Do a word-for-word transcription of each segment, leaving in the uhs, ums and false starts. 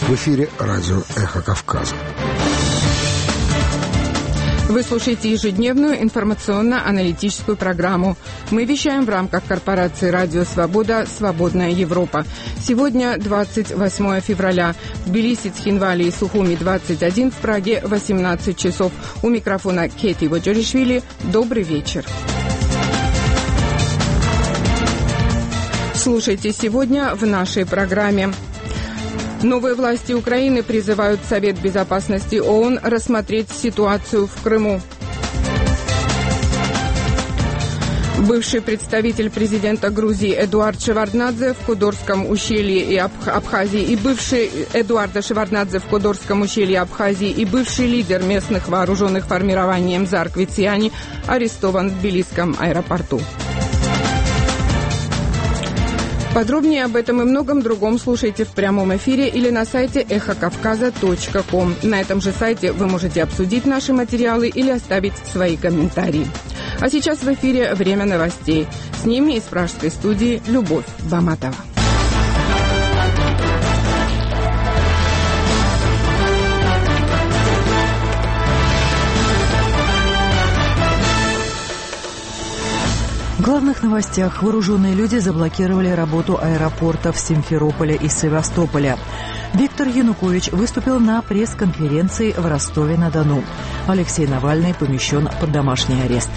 В эфире радио «Эхо Кавказа». Вы слушаете ежедневную информационно-аналитическую программу. Мы вещаем в рамках корпорации «Радио Свобода. Свободная Европа». Сегодня двадцать восьмое февраля. В Тбилиси, Цхинвале и Сухуми двадцать один, в Праге восемнадцать часов. У микрофона Кети Воджаришвили. Добрый вечер. Слушайте сегодня в нашей программе. Новые власти Украины призывают Совет Безопасности ООН рассмотреть ситуацию в Крыму. Бывший представитель президента Грузии Эдуард Шеварднадзе в Кодорском ущелье и Абх- Абхазии и бывший Эдуарда Шеварднадзе в Кодорском ущелье Абхазии и бывший лидер местных вооруженных формирований Мзар Квициани арестован в Тбилисском аэропорту. Подробнее об этом и многом другом слушайте в прямом эфире или на сайте эхо кавказа точка ком. На этом же сайте вы можете обсудить наши материалы или оставить свои комментарии. А сейчас в эфире «Время новостей». С ними из пражской студии Любовь Баматова. В главных новостях: вооруженные люди заблокировали работу аэропортов Симферополя и Севастополя. Виктор Янукович выступил на пресс-конференции в Ростове-на-Дону. Алексей Навальный помещен под домашний арест.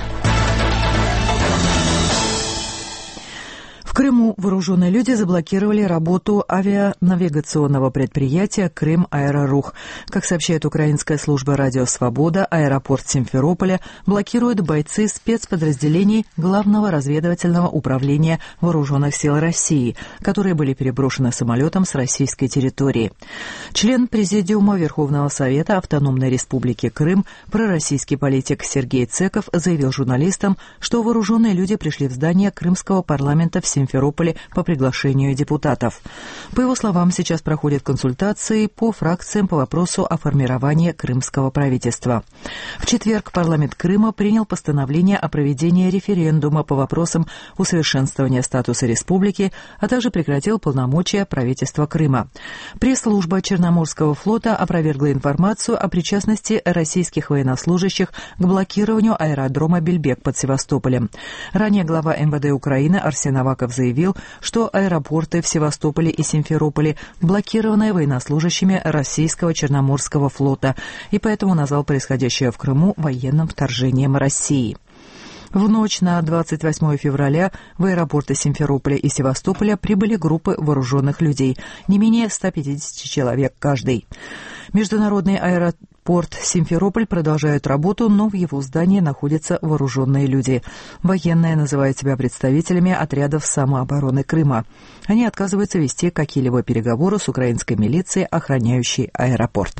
В Крыму вооруженные люди заблокировали работу авианавигационного предприятия «Крым-Аэрорух». Как сообщает украинская служба «Радио Свобода», аэропорт Симферополя блокируют бойцы спецподразделений Главного разведывательного управления Вооруженных сил России, которые были переброшены самолетом с российской территории. Член Президиума Верховного Совета Автономной Республики Крым, пророссийский политик Сергей Цеков заявил журналистам, что вооруженные люди пришли в здание Крымского парламента в Симферополе Симферополе по приглашению депутатов. По его словам, сейчас проходят консультации по фракциям по вопросу о формировании крымского правительства. В четверг парламент Крыма принял постановление о проведении референдума по вопросам усовершенствования статуса республики, а также прекратил полномочия правительства Крыма. Пресс-служба Черноморского флота опровергла информацию о причастности российских военнослужащих к блокированию аэродрома Бельбек под Севастополем. Ранее глава эм вэ дэ Украины Арсен Аваков заявил, что аэропорты в Севастополе и Симферополе блокированы военнослужащими российского Черноморского флота и поэтому назвал происходящее в Крыму военным вторжением России. В ночь на двадцать восьмое февраля в аэропорты Симферополя и Севастополя прибыли группы вооруженных людей, не менее ста пятидесяти человек каждый. Международный аэропорт Симферополь продолжает работу, но в его здании находятся вооруженные люди. Военные называют себя представителями отрядов самообороны Крыма. Они отказываются вести какие-либо переговоры с украинской милицией, охраняющей аэропорт.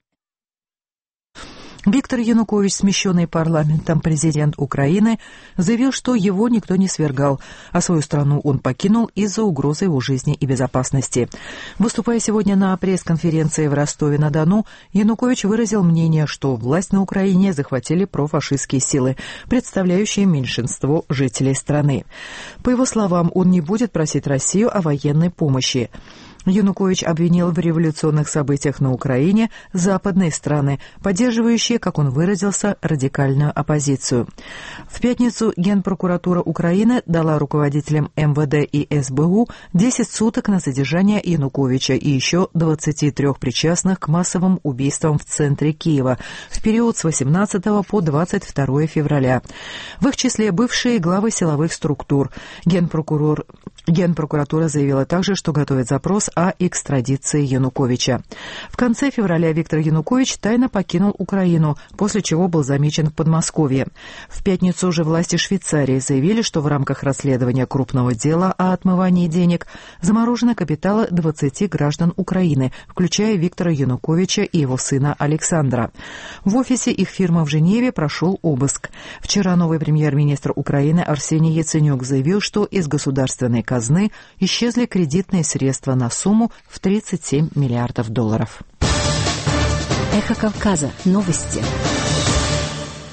Виктор Янукович, смещенный парламентом президент Украины, заявил, что его никто не свергал, а свою страну он покинул из-за угрозы его жизни и безопасности. Выступая сегодня на пресс-конференции в Ростове-на-Дону, Янукович выразил мнение, что власть на Украине захватили профашистские силы, представляющие меньшинство жителей страны. По его словам, он не будет просить Россию о военной помощи. Янукович обвинил в революционных событиях на Украине западные страны, поддерживающие, как он выразился, радикальную оппозицию. В пятницу Генпрокуратура Украины дала руководителям эм вэ дэ и эс бэ у десять суток на задержание Януковича и еще двадцати трёх причастных к массовым убийствам в центре Киева в период с восемнадцатого по двадцать второе февраля. В их числе бывшие главы силовых структур. Генпрокурор Генпрокуратура заявила также, что готовит запрос о экстрадиции Януковича. В конце февраля Виктор Янукович тайно покинул Украину, после чего был замечен в Подмосковье. В пятницу же власти Швейцарии заявили, что в рамках расследования крупного дела о отмывании денег заморожены капиталы двадцати граждан Украины, включая Виктора Януковича и его сына Александра. В офисе их фирмы в Женеве прошел обыск. Вчера новый премьер-министр Украины Арсений Яценюк заявил, что из государственной казны казны исчезли кредитные средства на сумму в тридцать семь миллиардов долларов. Эхо Кавказа. Новости.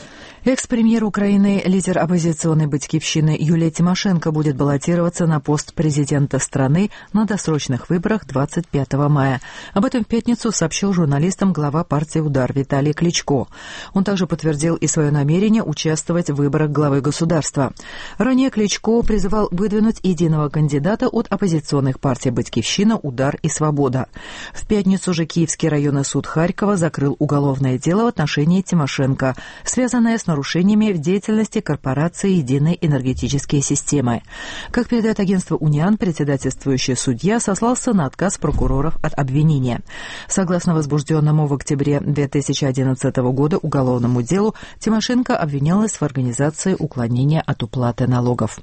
Экс-премьер Украины, лидер оппозиционной «Батькивщины» Юлия Тимошенко будет баллотироваться на пост президента страны на досрочных выборах двадцать пятого мая. Об этом в пятницу сообщил журналистам глава партии «Удар» Виталий Кличко. Он также подтвердил и свое намерение участвовать в выборах главы государства. Ранее Кличко призывал выдвинуть единого кандидата от оппозиционных партий «Батькивщина», «Удар» и «Свобода». В пятницу же Киевский районный суд Харькова закрыл уголовное дело в отношении Тимошенко, связанное с нарушениями в деятельности корпорации «Единой энергетические системы». Как передает агентство «Униан», председательствующий судья сослался на отказ прокуроров от обвинения. Согласно возбужденному в октябре две тысячи одиннадцатого года уголовному делу, Тимошенко обвинялась в организации уклонения от уплаты налогов.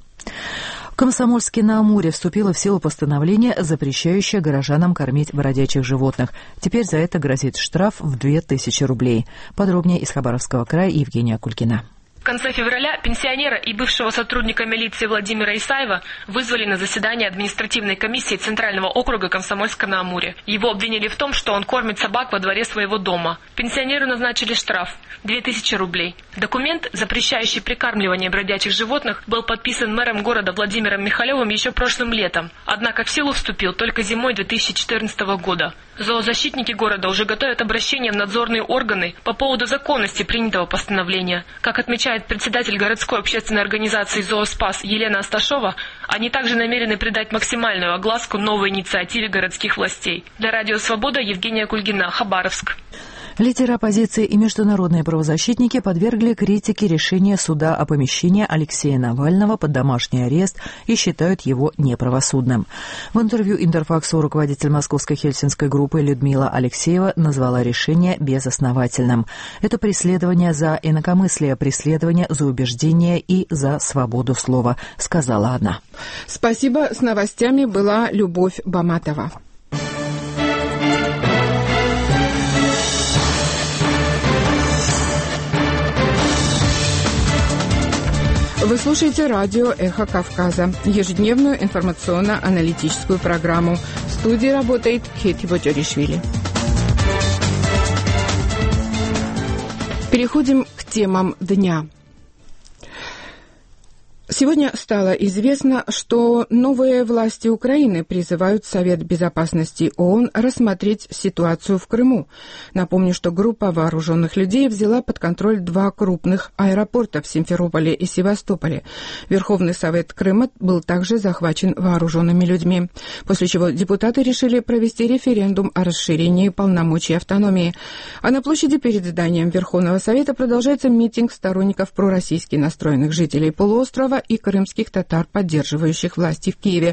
В Комсомольске-на-Амуре вступило в силу постановление, запрещающее горожанам кормить бродячих животных. Теперь за это грозит штраф в две тысячи рублей. Подробнее из Хабаровского края Евгения Кулькина. В конце февраля пенсионера и бывшего сотрудника милиции Владимира Исаева вызвали на заседание административной комиссии Центрального округа Комсомольска-на-Амуре. Его обвинили в том, что он кормит собак во дворе своего дома. Пенсионеру назначили штраф – две тысячи рублей. Документ, запрещающий прикармливание бродячих животных, был подписан мэром города Владимиром Михалевым еще прошлым летом. Однако в силу вступил только зимой две тысячи четырнадцатого года. Зоозащитники города уже готовят обращение в надзорные органы по поводу законности принятого постановления. Как отмечает председатель городской общественной организации «Зооспас» Елена Асташова, они также намерены придать максимальную огласку новой инициативе городских властей. Для Радио Свобода Евгения Кульгина, Хабаровск. Лидеры оппозиции и международные правозащитники подвергли критике решения суда о помещении Алексея Навального под домашний арест и считают его неправосудным. В интервью Интерфаксу руководитель московской хельсинской группы Людмила Алексеева назвала решение безосновательным. Это преследование за инакомыслие, преследование за убеждение и за свободу слова, сказала она. Спасибо. С новостями была Любовь Баматова. Вы слушаете радио «Эхо Кавказа», ежедневную информационно-аналитическую программу. В студии работает Хети Боджоришвили. Переходим к темам дня. Сегодня стало известно, что новые власти Украины призывают Совет Безопасности ООН рассмотреть ситуацию в Крыму. Напомню, что группа вооруженных людей взяла под контроль два крупных аэропорта в Симферополе и Севастополе. Верховный Совет Крыма был также захвачен вооруженными людьми, после чего депутаты решили провести референдум о расширении полномочий автономии. А на площади перед зданием Верховного Совета продолжается митинг сторонников пророссийски настроенных жителей полуострова и крымских татар, поддерживающих власти в Киеве.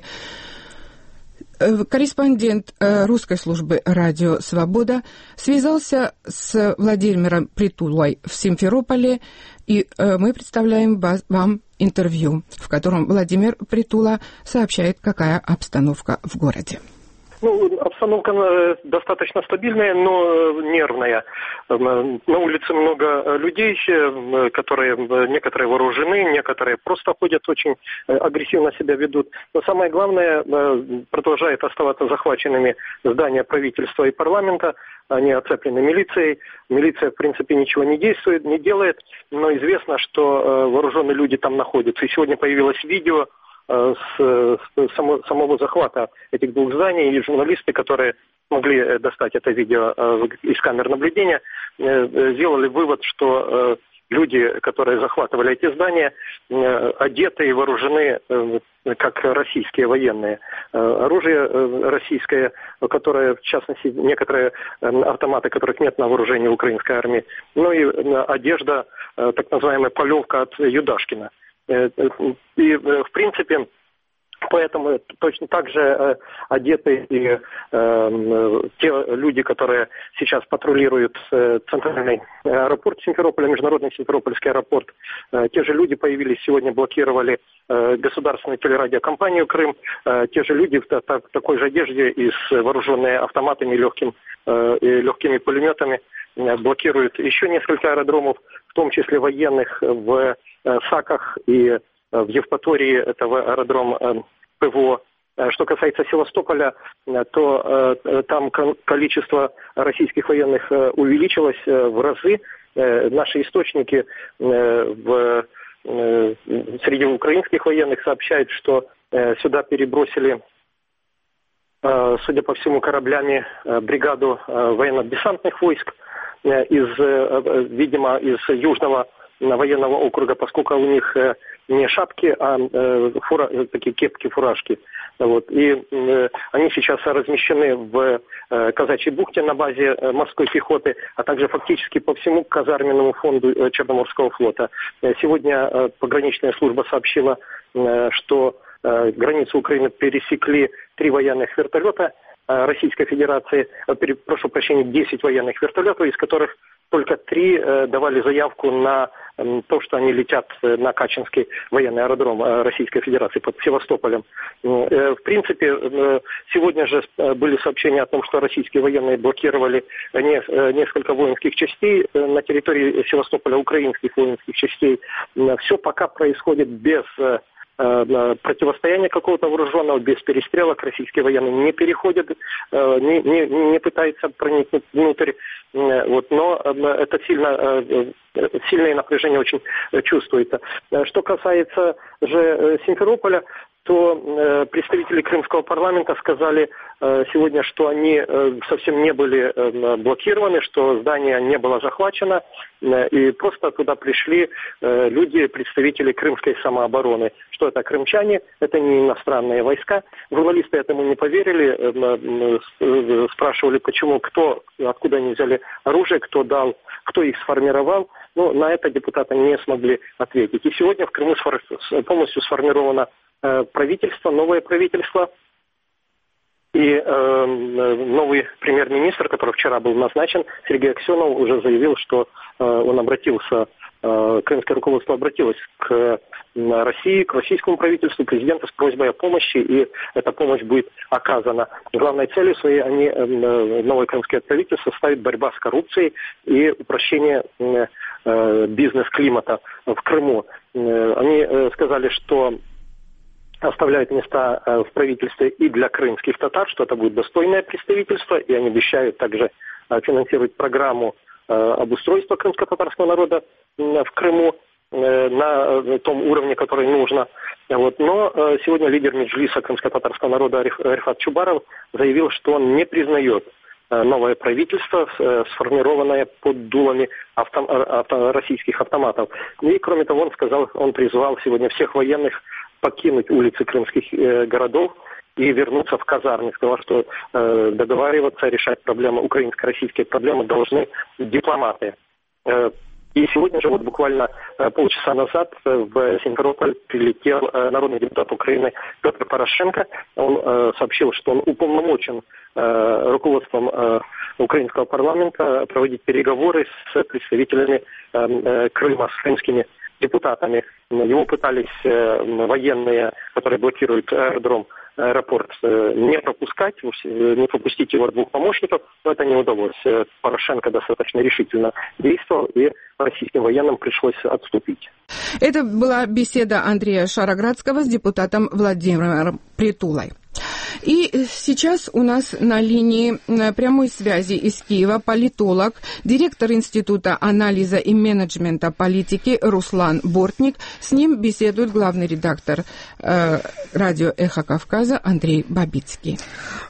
Корреспондент русской службы «Радио Свобода» связался с Владимиром Притулой в Симферополе, и мы представляем вам интервью, в котором Владимир Притула сообщает, какая обстановка в городе. Ну, обстановка достаточно стабильная, но нервная. На улице много людей, которые некоторые вооружены, некоторые просто ходят, очень агрессивно себя ведут. Но самое главное, продолжает оставаться захваченными здания правительства и парламента. Они оцеплены милицией. Милиция, в принципе, ничего не действует, не делает, но известно, что вооруженные люди там находятся. И сегодня появилось видео с, с само, самого захвата этих двух зданий, и журналисты, которые смогли достать это видео из камер наблюдения, сделали вывод, что люди, которые захватывали эти здания, одеты и вооружены как российские военные. Оружие российское, которое, в частности, некоторые автоматы, которых нет на вооружении украинской армии, ну и одежда, так называемая полевка от Юдашкина. И, в принципе, поэтому точно так же э, одеты и э, те люди, которые сейчас патрулируют э, центральный аэропорт Симферополя, международный Симферопольский аэропорт. Э, те же люди появились сегодня, блокировали э, государственную телерадиокомпанию «Крым». Э, те же люди в, та, в такой же одежде и с вооруженными автоматами и, легким, э, и легкими пулеметами э, блокируют еще несколько аэродромов, в том числе военных в э, Саках и в Евпатории, это аэродром ПВО. Что касается Севастополя, то э, там количество российских военных увеличилось в разы. Наши источники в, среди украинских военных сообщают, что сюда перебросили, судя по всему, кораблями бригаду военно-десантных войск из, видимо, из Южного военного округа, поскольку у них не шапки, а фура, такие кепки-фуражки. Вот. И э, они сейчас размещены в э, Казачьей бухте на базе э, морской пехоты, а также фактически по всему казарменному фонду э, Черноморского флота. Э, сегодня э, пограничная служба сообщила, э, что э, границу Украины пересекли три военных вертолета э, Российской Федерации, э, пере, прошу прощения, десять военных вертолетов, из которых только три э, давали заявку на э, то, что они летят э, на Качинский военный аэродром э, Российской Федерации под Севастополем. Э, в принципе, э, сегодня же э, были сообщения о том, что российские военные блокировали э, не, э, несколько воинских частей э, на территории Севастополя, украинских воинских частей. Э, все пока происходит без э, противостояния какого-то вооруженного, без перестрелок. Российские военные не переходят, не, не, не пытаются проникнуть внутрь. Вот, но это сильно, сильное напряжение очень чувствуется. Что касается же Симферополя, то представители крымского парламента сказали сегодня, что они совсем не были блокированы, что здание не было захвачено, и просто туда пришли люди, представители крымской самообороны. Что это крымчане, это не иностранные войска. Журналисты этому не поверили, спрашивали, почему, кто, откуда они взяли оружие, кто дал, кто их сформировал. Но на это депутаты не смогли ответить. И сегодня в Крыму полностью сформировано правительство, новое правительство. И э, новый премьер-министр, который вчера был назначен, Сергей Аксенов, уже заявил, что э, он обратился, э, крымское руководство обратилось к России, к российскому правительству, президенту с просьбой о помощи, и эта помощь будет оказана. Главной целью своей они, э, новое крымское правительство, ставит борьба с коррупцией и упрощение э, бизнес-климата в Крыму. Э, они э, сказали, что оставляют места в правительстве и для крымских татар, что это будет достойное представительство, и они обещают также финансировать программу обустройства крымско-татарского народа в Крыму на том уровне, который нужно. Вот. Но сегодня лидер Меджлиса крымско-татарского народа Рифат Чубаров заявил, что он не признает новое правительство, сформированное под дулами авто, авто, российских автоматов. И, кроме того, он сказал, он призвал сегодня всех военных покинуть улицы крымских э, городов и вернуться в казармы. Сказал, что э, договариваться, решать проблемы, украинско-российские проблемы должны дипломаты. Э, и сегодня же, вот буквально э, полчаса назад э, в Симферополь прилетел э, народный депутат Украины Петр Порошенко. Он э, сообщил, что он уполномочен э, руководством э, украинского парламента проводить переговоры с представителями э, э, Крыма, с крымскими депутатами. Его пытались э, военные, которые блокируют аэродром, аэропорт, э, не пропускать, не пропустить его двух помощников, но это не удалось. Порошенко достаточно решительно действовал, и российским военным пришлось отступить. Это была беседа Андрея Шароградского с депутатом Владимиром Притулой. И сейчас у нас на линии прямой связи из Киева политолог, директор Института анализа и менеджмента политики Руслан Бортник. С ним беседует главный редактор э, радио «Эхо Кавказа» Андрей Бабицкий.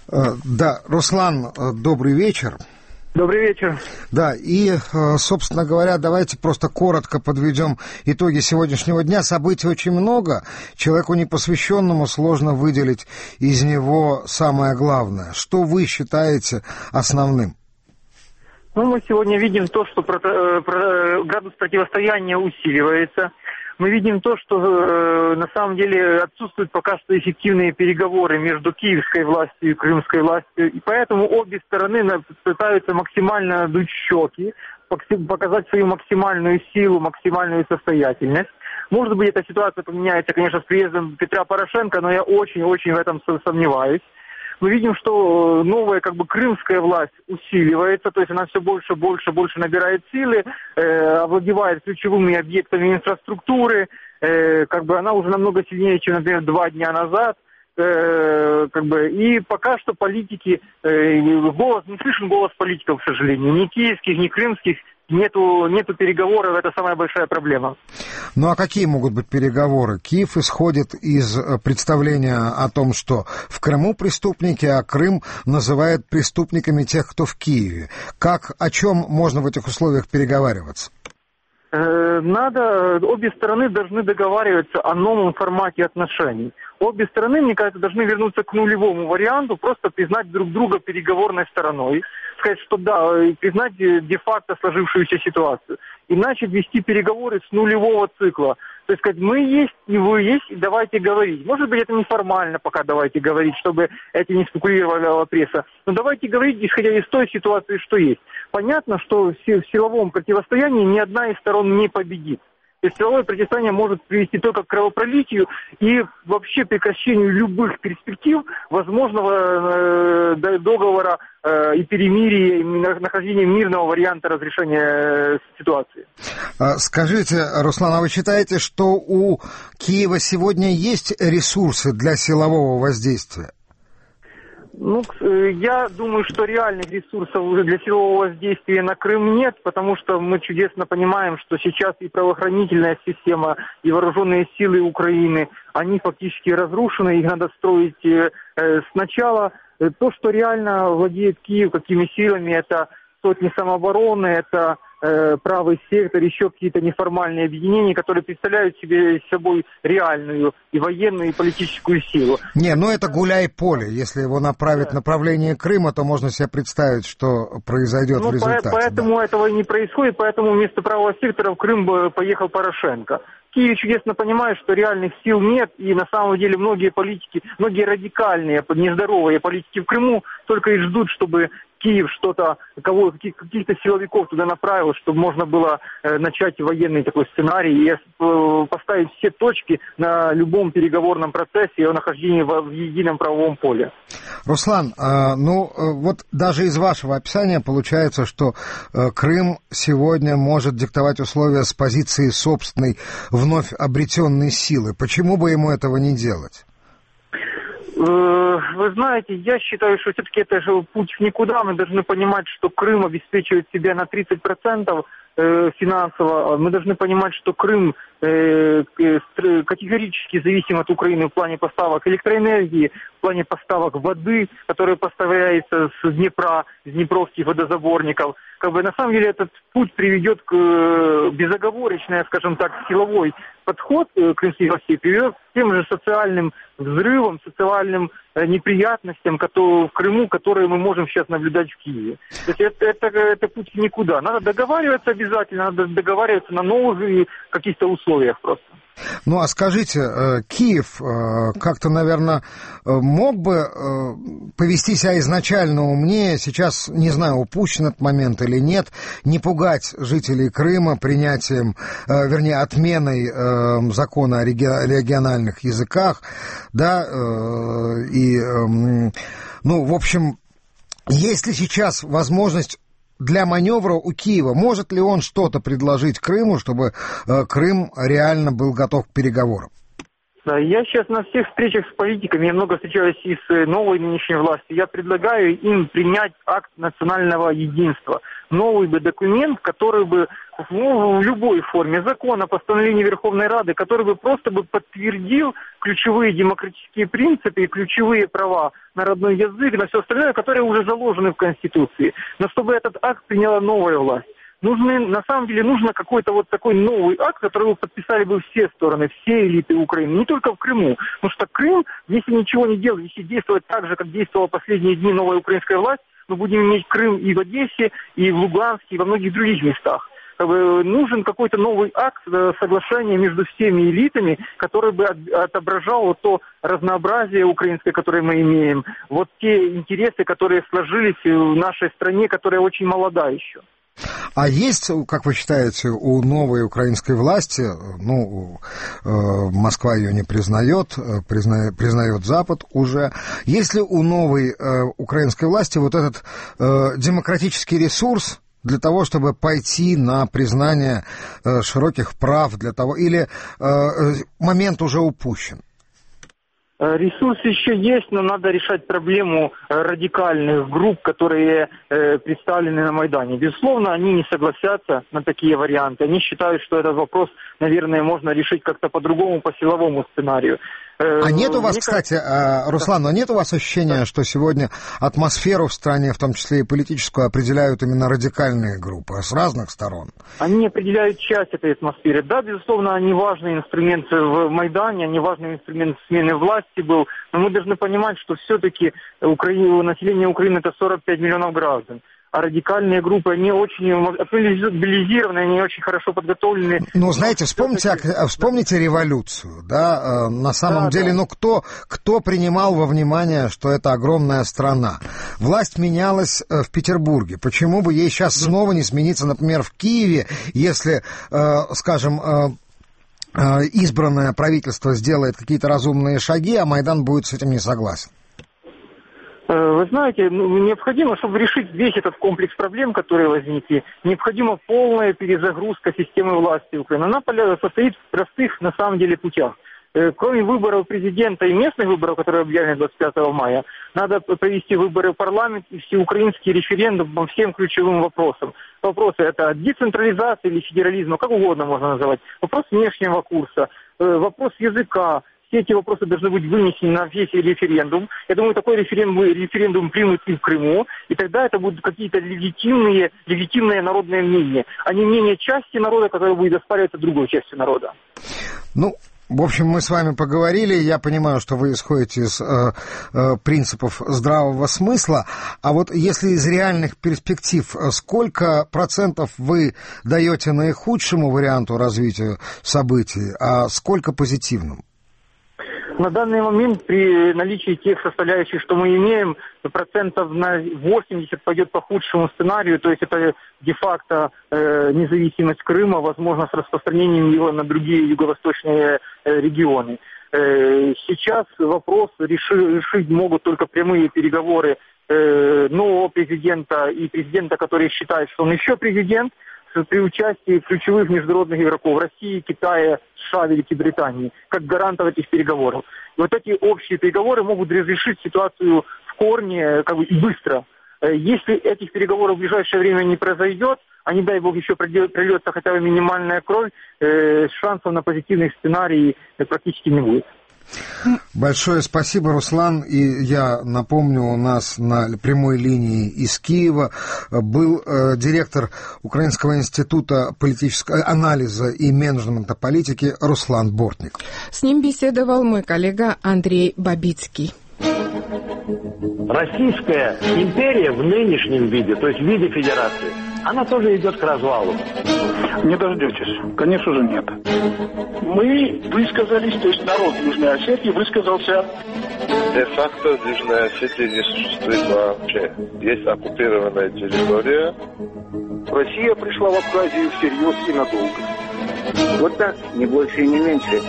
Да, Руслан, добрый вечер. Добрый вечер. Да, и, собственно говоря, давайте просто коротко подведем итоги сегодняшнего дня. Событий очень много. Человеку непосвященному сложно выделить из него самое главное. Что вы считаете основным? Ну, мы сегодня видим то, что градус противостояния усиливается. Мы видим то, что э, на самом деле отсутствуют пока что эффективные переговоры между киевской властью и крымской властью. И поэтому обе стороны пытаются максимально надуть щеки, показать свою максимальную силу, максимальную состоятельность. Может быть, эта ситуация поменяется, конечно, с приездом Петра Порошенко, но я очень-очень в этом сомневаюсь. Мы видим, что новая как бы крымская власть усиливается, то есть она все больше, больше, больше набирает силы, э, овладевает ключевыми объектами инфраструктуры, э, как бы она уже намного сильнее, чем, например, два дня назад. Э, как бы, и пока что политики, э, голос, не слышен голос политиков, к сожалению, ни киевских, ни крымских, нету, нету переговоров, это самая большая проблема. Ну а какие могут быть переговоры? Киев исходит из представления о том, что в Крыму преступники, а Крым называет преступниками тех, кто в Киеве. Как, о чем можно в этих условиях переговариваться? Надо, обе стороны должны договариваться о новом формате отношений. Обе стороны, мне кажется, должны вернуться к нулевому варианту, просто признать друг друга переговорной стороной, сказать, что да, и признать де-факто сложившуюся ситуацию. И начать вести переговоры с нулевого цикла. То есть сказать, мы есть, и вы есть, и давайте говорить. Может быть, это неформально пока давайте говорить, чтобы это не спекулировала пресса. Но давайте говорить, исходя из той ситуации, что есть. Понятно, что в силовом противостоянии ни одна из сторон не победит. То есть силовое противостояние может привести только к кровопролитию и вообще прекращению любых перспектив возможного э, договора э, и перемирия, и нахождения мирного варианта разрешения э, ситуации. Скажите, Руслан, а вы считаете, что у Киева сегодня есть ресурсы для силового воздействия? Ну, я думаю, что реальных ресурсов для силового воздействия на Крым нет, потому что мы чудесно понимаем, что сейчас и правоохранительная система, и вооруженные силы Украины, они фактически разрушены, их надо строить э, сначала. То, что реально владеет Киев, какими силами, это сотни самообороны, это э, правый сектор, еще какие-то неформальные объединения, которые представляют себе собой реальную и военную, и политическую силу. Не, ну это гуляй-поле. Если его направить в направлении Крыма, то можно себе представить, что произойдет ну, в результате. По- поэтому да. этого и не происходит, поэтому вместо правого сектора в Крым поехал Порошенко. Киев чудесно понимает, что реальных сил нет, и на самом деле многие политики, многие радикальные, нездоровые политики в Крыму только и ждут, чтобы Киев что-то, кого, каких-то силовиков туда направил, чтобы можно было э, начать военный такой сценарий и э, поставить все точки на любом переговорном процессе и о нахождении в, в едином правовом поле. Руслан, э, ну э, вот даже из вашего описания получается, что э, Крым сегодня может диктовать условия с позиции собственной вновь обретенной силы. Почему бы ему этого не делать? Вы знаете, я считаю, что все-таки это же путь в никуда. Мы должны понимать, что Крым обеспечивает себя на тридцать процентов финансово. Мы должны понимать, что Крым категорически зависим от Украины в плане поставок электроэнергии, в плане поставок воды, которая поставляется с Днепра, с днепровских водозаборников. Как бы на самом деле этот путь приведет к безоговорочной, скажем так, силовой подход крымских властей, приведет к тем же социальным взрывам, социальным неприятностям в Крыму, которые мы можем сейчас наблюдать в Киеве. То есть это, это, это путь в никуда. Надо договариваться обязательно, надо договариваться на новых каких-то условиях просто. Ну, а скажите, Киев как-то, наверное, мог бы повести себя изначально умнее, сейчас, не знаю, упущен этот момент или нет, не пугать жителей Крыма принятием, вернее, отменой закона о региональных языках, да, и, ну, в общем, есть ли сейчас возможность для маневра у Киева? Может ли он что-то предложить Крыму, чтобы э, Крым реально был готов к переговорам? Да, я сейчас на всех встречах с политиками, я много встречаюсь и с новой нынешней властью, я предлагаю им принять акт национального единства. Новый бы документ, который бы ну, в любой форме закона, постановления Верховной Рады, который бы просто бы подтвердил ключевые демократические принципы и ключевые права на родной язык, на все остальное, которые уже заложены в Конституции. Но чтобы этот акт приняла новая власть. Нужны, на самом деле нужно какой-то вот такой новый акт, который бы подписали бы все стороны, все элиты Украины, не только в Крыму. Потому что Крым, если ничего не делать, если действовать так же, как действовала последние дни новая украинская власть, мы будем иметь Крым и в Одессе, и в Луганске, и во многих других местах. Как бы нужен какой-то новый акт соглашения между всеми элитами, который бы отображал вот то разнообразие украинское, которое мы имеем, вот те интересы, которые сложились в нашей стране, которая очень молода еще. А есть, как вы считаете, у новой украинской власти, ну, э, Москва ее не признает, призна, признает Запад уже, есть ли у новой э, украинской власти вот этот э, демократический ресурс для того, чтобы пойти на признание э, широких прав, для того, или э, момент уже упущен? Ресурсы еще есть, но надо решать проблему радикальных групп, которые э, представлены на Майдане. Безусловно, они не согласятся на такие варианты. Они считают, что этот вопрос, наверное, можно решить как-то по-другому, по силовому сценарию. А нет у вас, кстати, кажется... Руслан, но нет у вас ощущения, да. что сегодня атмосферу в стране, в том числе и политическую, определяют именно радикальные группы с разных сторон? Они определяют часть этой атмосферы. Да, безусловно, они важные инструменты в Майдане, они важный инструмент смены власти был, но мы должны понимать, что все-таки Укра... население Украины это сорок пять миллионов граждан. А радикальные группы, они очень мобилизированы, они очень хорошо подготовлены. Ну, знаете, вспомните, вспомните революцию, да, на самом да, деле, да. ну, кто, кто принимал во внимание, что это огромная страна? Власть менялась в Петербурге, почему бы ей сейчас снова не смениться, например, в Киеве, если, скажем, избранное правительство сделает какие-то разумные шаги, а Майдан будет с этим не согласен? Вы знаете, необходимо, чтобы решить весь этот комплекс проблем, которые возникли, необходима полная перезагрузка системы власти Украины. Она состоит в простых, на самом деле, путях. Кроме выборов президента и местных выборов, которые объявлены двадцать пятого мая, надо провести выборы в парламент и всеукраинский референдум по всем ключевым вопросам. Вопросы это децентрализация или федерализма, как угодно можно называть. Вопрос внешнего курса, вопрос языка. Все эти вопросы должны быть вынесены на весь референдум. Я думаю, такой референдум, референдум примут и в Крыму, и тогда это будут какие-то легитимные, легитимное народное мнение, а не мнение части народа, которое будет оспариваться другой частью народа. Ну, в общем, мы с вами поговорили. Я понимаю, что вы исходите из э, э, принципов здравого смысла. А вот если из реальных перспектив, сколько процентов вы даете наихудшему варианту развития событий, а сколько позитивному? На данный момент при наличии тех составляющих, что мы имеем, процентов на восемьдесят пойдет по худшему сценарию, то есть это де-факто э, независимость Крыма, возможно, с распространением его на другие юго-восточные э, регионы. Э, сейчас вопрос реши, решить могут только прямые переговоры э, нового президента и президента, который считает, что он еще президент, при участии ключевых международных игроков России, Китая, США, Великобритании, как гарантов этих переговоров. И вот эти общие переговоры могут разрешить ситуацию в корне как бы, и быстро. Если этих переговоров в ближайшее время не произойдет, а не дай бог еще прольется хотя бы минимальная кровь, шансов на позитивный сценарий практически не будет. Большое спасибо, Руслан. И я напомню, у нас на прямой линии из Киева был э, директор Украинского института политического анализа и менеджмента политики Руслан Бортник. С ним беседовал мой коллега Андрей Бабицкий. Российская империя в нынешнем виде, то есть в виде федерации, она тоже идет к развалу. Не дождетесь. Конечно же, нет. Мы высказались, то есть народ Южной Осетии высказался. Де-факто Южная Осетия не существует вообще. Есть оккупированная территория. Россия пришла в Абхазию всерьез и надолго. Вот так, не больше и не меньше.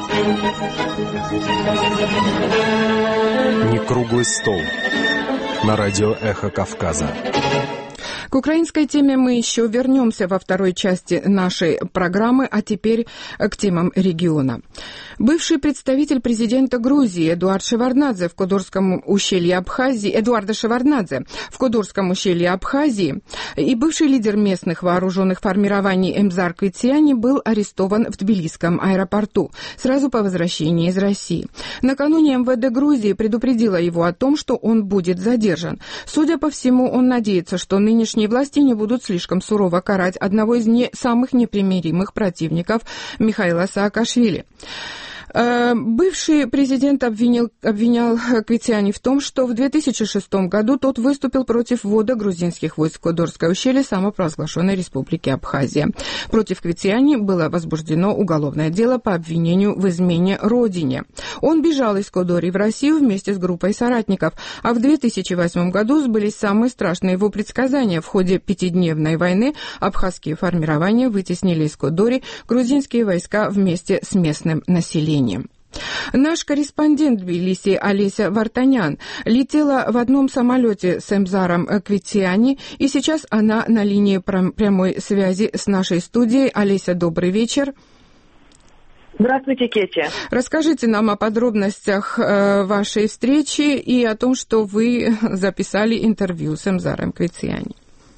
Не круглый стол. На радио «Эхо Кавказа». К украинской теме мы еще вернемся во второй части нашей программы, а теперь к темам региона. Бывший представитель президента Грузии Эдуард Шеварднадзе в Кодорском ущелье Абхазии, Эдуарда Шеварднадзе в Кодорском ущелье Абхазии и бывший лидер местных вооруженных формирований Эмзар Квитсиани был арестован в Тбилисском аэропорту сразу по возвращении из России. Накануне эм вэ дэ Грузии предупредила его о том, что он будет задержан. Судя по всему, он надеется, что нынешние власти не будут слишком сурово карать одного из не самых непримиримых противников Михаила Саакашвили. Бывший президент обвинил, обвинял Квитсиани в том, что в две тысячи шестом году тот выступил против ввода грузинских войск в Кодорское ущелье самопровозглашенной республики Абхазия. Против Квитсиани было возбуждено уголовное дело по обвинению в измене родине. Он бежал из Кодори в Россию вместе с группой соратников, а в две тысячи восьмом году сбылись самые страшные его предсказания. В ходе пятидневной войны абхазские формирования вытеснили из Кодори грузинские войска вместе с местным населением. Наш корреспондент в Тбилиси Олеся Вартанян летела в одном самолете с Эмзаром Квитсиани, и сейчас она на линии прямой связи с нашей студией. Олеся, добрый вечер. Здравствуйте, Кетти. Расскажите нам о подробностях э, вашей встречи и о том, что вы записали интервью с Эмзаром Квициани.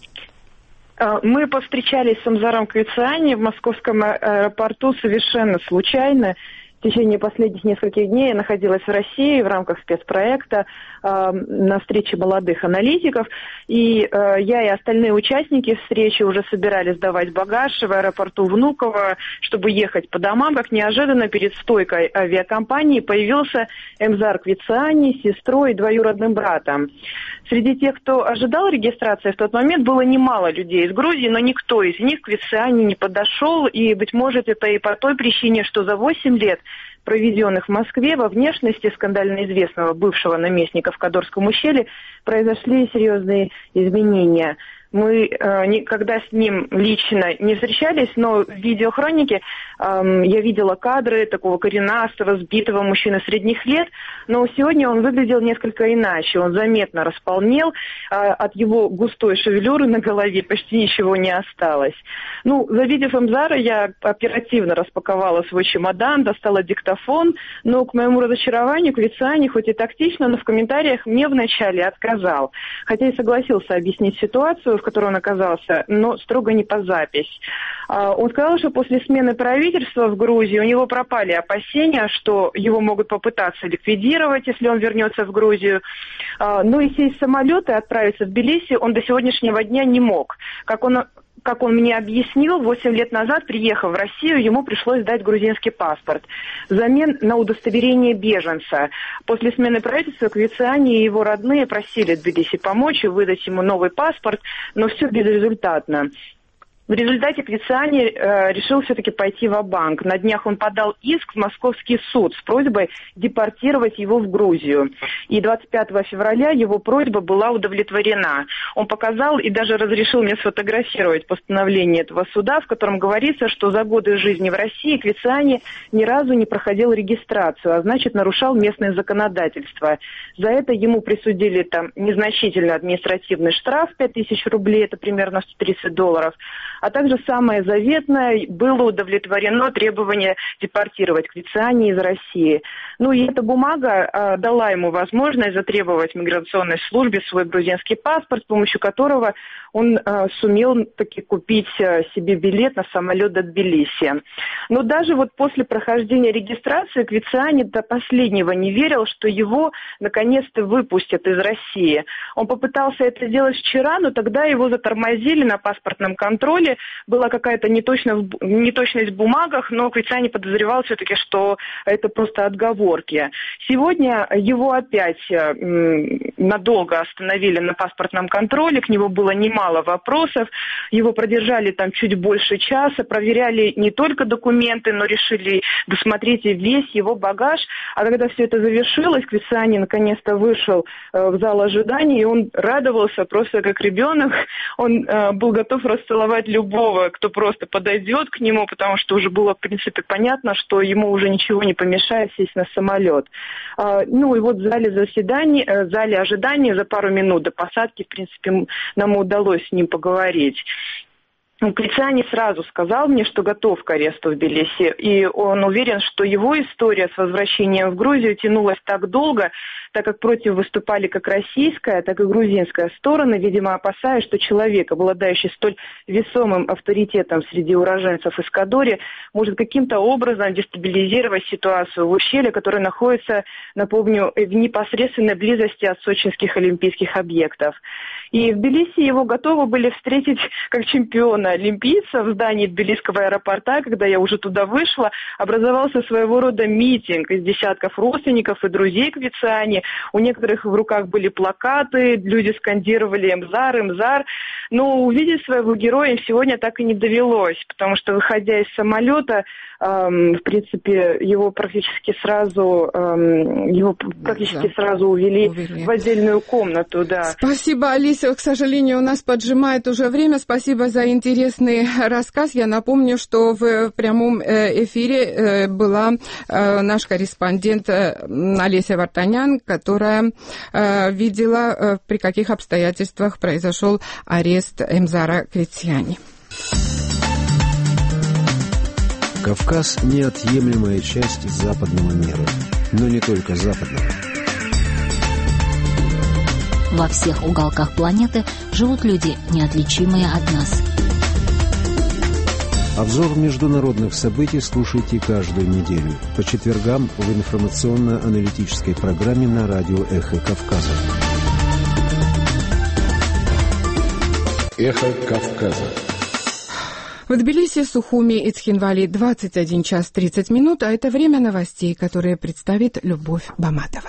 Мы повстречались с Эмзаром Квициани в московском аэропорту совершенно случайно. В течение последних нескольких дней я находилась в России в рамках спецпроекта э, на встрече молодых аналитиков. И э, я и остальные участники встречи уже собирались сдавать багаж в аэропорту Внуково, чтобы ехать по домам. Как неожиданно перед стойкой авиакомпании появился Эмзар Квициани с сестрой и двоюродным братом. Среди тех, кто ожидал регистрации в тот момент, было немало людей из Грузии, но никто из них к Квициани не подошел. И, быть может, это и по той причине, что за восемь лет, проведенных в Москве, во внешности скандально известного бывшего наместника в Кадорском ущелье, произошли серьезные изменения. Мы э, никогда с ним лично не встречались, но в видеохронике э, я видела кадры такого коренастого, сбитого мужчины средних лет, но сегодня он выглядел несколько иначе. Он заметно располнел, э, от его густой шевелюры на голове почти ничего не осталось. Ну, завидев Эмзара, я оперативно распаковала свой чемодан, достала диктофон, но к моему разочарованию Квициани, хоть и тактично, но в комментариях мне вначале отказал. Хотя и согласился объяснить ситуацию, в которой он оказался, но строго не по запись. Он сказал, что после смены правительства в Грузии у него пропали опасения, что его могут попытаться ликвидировать, если он вернется в Грузию. Но и сесть в самолет и отправиться в Тбилиси он до сегодняшнего дня не мог. Как он Как он мне объяснил, восемь лет назад, приехав в Россию, ему пришлось дать грузинский паспорт взамен на удостоверение беженца. После смены правительства Квициани и его родные просили Тбилиси помочь и выдать ему новый паспорт, но все безрезультатно. В результате Квициани э, решил все-таки пойти ва-банк. На днях он подал иск в московский суд с просьбой депортировать его в Грузию. И двадцать пятого февраля его просьба была удовлетворена. Он показал и даже разрешил мне сфотографировать постановление этого суда, в котором говорится, что за годы жизни в России Квициани ни разу не проходил регистрацию, а значит нарушал местное законодательство. За это ему присудили там незначительный административный штраф пять тысяч рублей, это примерно сто тридцать долларов. А также самое заветное, было удовлетворено требование депортировать Квициани из России. Ну и эта бумага э, дала ему возможность затребовать в миграционной службе свой грузинский паспорт, с помощью которого он э, сумел таки купить э, себе билет на самолет до Тбилиси. Но даже вот после прохождения регистрации Квициани до последнего не верил, что его наконец-то выпустят из России. Он попытался это сделать вчера, но тогда его затормозили на паспортном контроле. Была какая-то неточность, неточность в бумагах, но Квициани подозревал все-таки, что это просто отговорки. Сегодня его опять м, надолго остановили на паспортном контроле, к нему было немало вопросов, его продержали там чуть больше часа, проверяли не только документы, но решили досмотреть весь его багаж. А когда все это завершилось, Квициани наконец-то вышел э, в зал ожидания, и он радовался просто как ребенок. Он э, был готов расцеловать любого, кто просто подойдет к нему, потому что уже было, в принципе, понятно, что ему уже ничего не помешает сесть на самолет. А, ну и вот в зале заседаний, в зале ожидания за пару минут до посадки, в принципе, нам удалось с ним поговорить. Квициани сразу сказал мне, что готов к аресту в Тбилиси, и он уверен, что его история с возвращением в Грузию тянулась так долго, так как против выступали как российская, так и грузинская стороны, видимо, опасаясь, что человек, обладающий столь весомым авторитетом среди уроженцев из Кадори, может каким-то образом дестабилизировать ситуацию в ущелье, которое находится, напомню, в непосредственной близости от сочинских олимпийских объектов. И в Тбилиси его готовы были встретить как чемпиона олимпийца в здании Тбилисского аэропорта. Когда я уже туда вышла, образовался своего рода митинг из десятков родственников и друзей Квициани. У некоторых в руках были плакаты, люди скандировали «Эмзар, Эмзар». Но увидеть своего героя сегодня так и не довелось, потому что, выходя из самолета, эм, в принципе, его практически сразу, эм, его практически да. сразу увели, увели в отдельную комнату. Да. Спасибо, Алиса. К сожалению, у нас поджимает уже время. Спасибо за интересный рассказ. Я напомню, что в прямом эфире была наш корреспондент Олеся Вартанян, которая видела, при каких обстоятельствах произошел арест Эмзара Квициани. Кавказ – неотъемлемая часть западного мира, но не только западного. Во всех уголках планеты живут люди, неотличимые от нас. Обзор международных событий слушайте каждую неделю по четвергам в информационно-аналитической программе на радио «Эхо Кавказа». «Эхо Кавказа». В Тбилиси, Сухуми и Цхинвали двадцать один час тридцать минут, а это время новостей, которые представит Любовь Баматова.